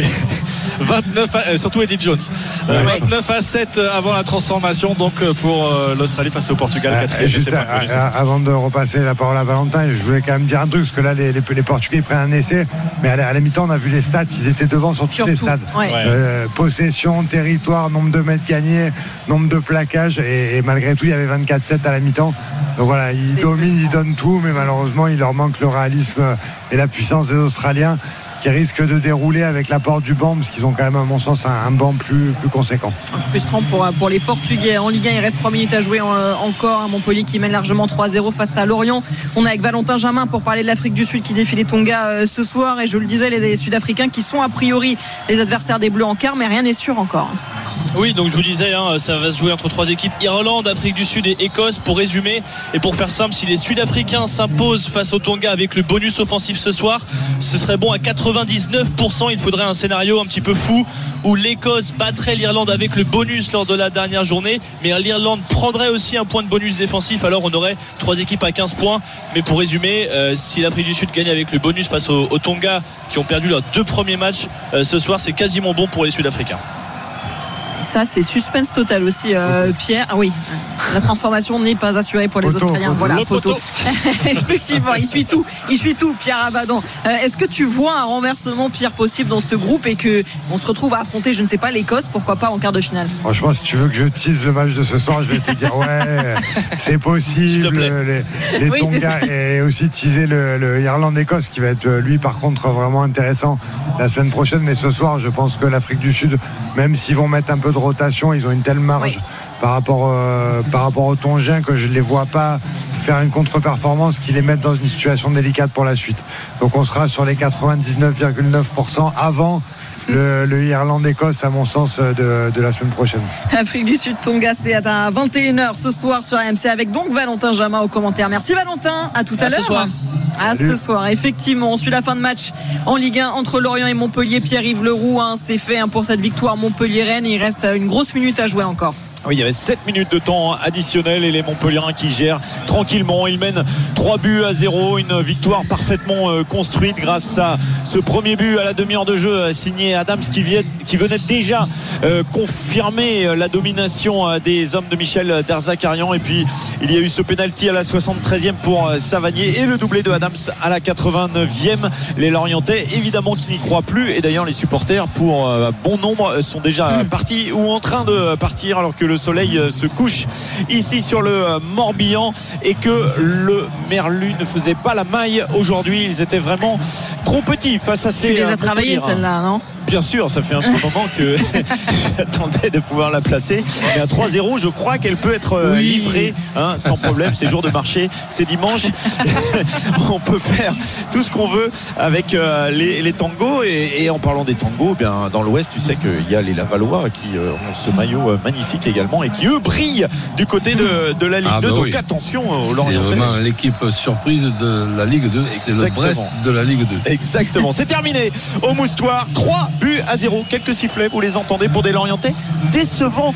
29 surtout Eddie Jones. 29-7 avant la transformation, donc pour l'Australie face au Portugal. 4e. Juste avant de repasser la parole à Valentin, je voulais quand même dire un truc, parce que là les Portugais prennent un essai, mais à la mi-temps on a vu les stats, ils étaient devant sur tous les stades. Possession, territoire, nombre de mètres gagnés, nombre de plaquages, et malgré tout il y avait 24-7 à la mi-temps. Donc voilà, ils dominent, ils donnent tout, mais malheureusement il leur manque le réalisme et la puissance des Australiens, qui risquent de dérouler avec l'apport du banc, parce qu'ils ont quand même à mon sens un banc plus conséquent. Frustrant pour les Portugais. En Ligue 1, il reste 3 minutes à jouer encore. Montpellier qui mène largement 3-0 face à Lorient. On est avec Valentin Jamin pour parler de l'Afrique du Sud qui défie les Tonga ce soir, et je le disais, les Sud-Africains qui sont a priori les adversaires des Bleus en quart, mais rien n'est sûr encore. Oui, donc je vous disais, ça va se jouer entre 3 équipes, Irlande, Afrique du Sud et Écosse. Pour résumer et pour faire simple, si les Sud-Africains s'imposent face aux Tonga avec le bonus offensif ce soir, ce serait bon à 99%. Il faudrait un scénario un petit peu fou où l'Écosse battrait l'Irlande avec le bonus lors de la dernière journée, mais l'Irlande prendrait aussi un point de bonus défensif. Alors on aurait 3 équipes à 15 points. Mais pour résumer, si l'Afrique du Sud gagne avec le bonus face aux Tonga qui ont perdu leurs 2 premiers matchs ce soir, c'est quasiment bon pour les Sud-Africains. Ça, c'est suspense total aussi, Pierre. Ah oui, la transformation n'est pas assurée pour les Australiens. Voilà, poteau. Effectivement, il suit tout, Pierre Abadan. Est-ce que tu vois un renversement, Pierre, possible dans ce groupe et qu'on se retrouve à affronter, je ne sais pas, l'Écosse, pourquoi pas en quart de finale? Franchement, si tu veux que je tease le match de ce soir, je vais te dire ouais, c'est possible. Les Tonga et aussi teaser le Irlande-Écosse qui va être lui par contre vraiment intéressant la semaine prochaine. Mais ce soir, je pense que l'Afrique du Sud, même s'ils vont mettre un peu de rotation, ils ont une telle marge par rapport aux Tongiens que je ne les vois pas faire une contre-performance qui les mette dans une situation délicate pour la suite. Donc on sera sur les 99,9% avant le Irlande-Écosse, à mon sens, de la semaine prochaine. Afrique du Sud, Tonga, c'est à 21h ce soir sur RMC avec donc Valentin Jamin au commentaire. Merci Valentin, à tout à l'heure. Ce soir, effectivement, on suit la fin de match en Ligue 1 entre Lorient et Montpellier. Pierre-Yves Leroux, c'est fait pour cette victoire Montpellier-Rennes. Il reste une grosse minute à jouer encore. Oui, il y avait 7 minutes de temps additionnel et les Montpelliérains qui gèrent tranquillement. Ils mènent 3-0, une victoire parfaitement construite grâce à ce premier but à la demi-heure de jeu signé Adams qui venait déjà confirmer la domination des hommes de Michel Derzakarian. Et puis il y a eu ce pénalty à la 73e pour Savanier et le doublé de Adams à la 89e. Les Lorientais évidemment qui n'y croient plus, et d'ailleurs les supporters pour bon nombre sont déjà partis ou en train de partir alors que le soleil se couche ici sur le Morbihan et que le Merlu ne faisait pas la maille aujourd'hui. Ils étaient vraiment trop petits face à ces. Tu les as travaillées celle-là, non? Bien sûr, ça fait un petit moment que j'attendais de pouvoir la placer. Mais à 3-0, je crois qu'elle peut être livrée sans problème. C'est jour de marché, c'est dimanche. On peut faire tout ce qu'on veut avec les tangos. Et en parlant des tangos, bien, dans l'Ouest, tu sais qu'il y a les Lavallois qui ont ce maillot magnifique également et qui, eux, brillent du côté de la Ligue 2. Donc attention aux Lorientais. C'est vraiment l'équipe surprise de la Ligue 2. C'est le Brest de la Ligue 2. Exactement. C'est terminé au Moustoir. 3-0. Quelques sifflets, vous les entendez, pour des Lorientais décevant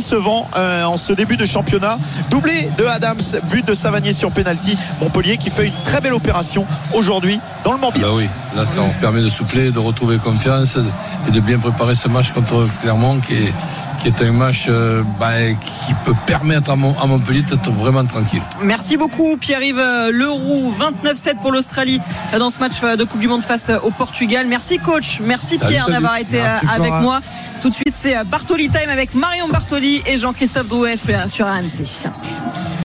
en ce début de championnat. Doublé de Adams, but de Savanier sur penalty. Montpellier qui fait une très belle opération aujourd'hui dans le Morbihan. Oui, là ça en permet de souffler, de retrouver confiance et de bien préparer ce match contre Clermont qui est un match qui peut permettre à Montpellier d'être vraiment tranquille. Merci beaucoup Pierre-Yves Leroux. 29-7 pour l'Australie dans ce match de Coupe du Monde face au Portugal. Merci coach, merci Pierre d'avoir été avec moi. Tout de suite c'est Bartoli Time avec Marion Bartoli et Jean-Christophe Drouet sur RMC.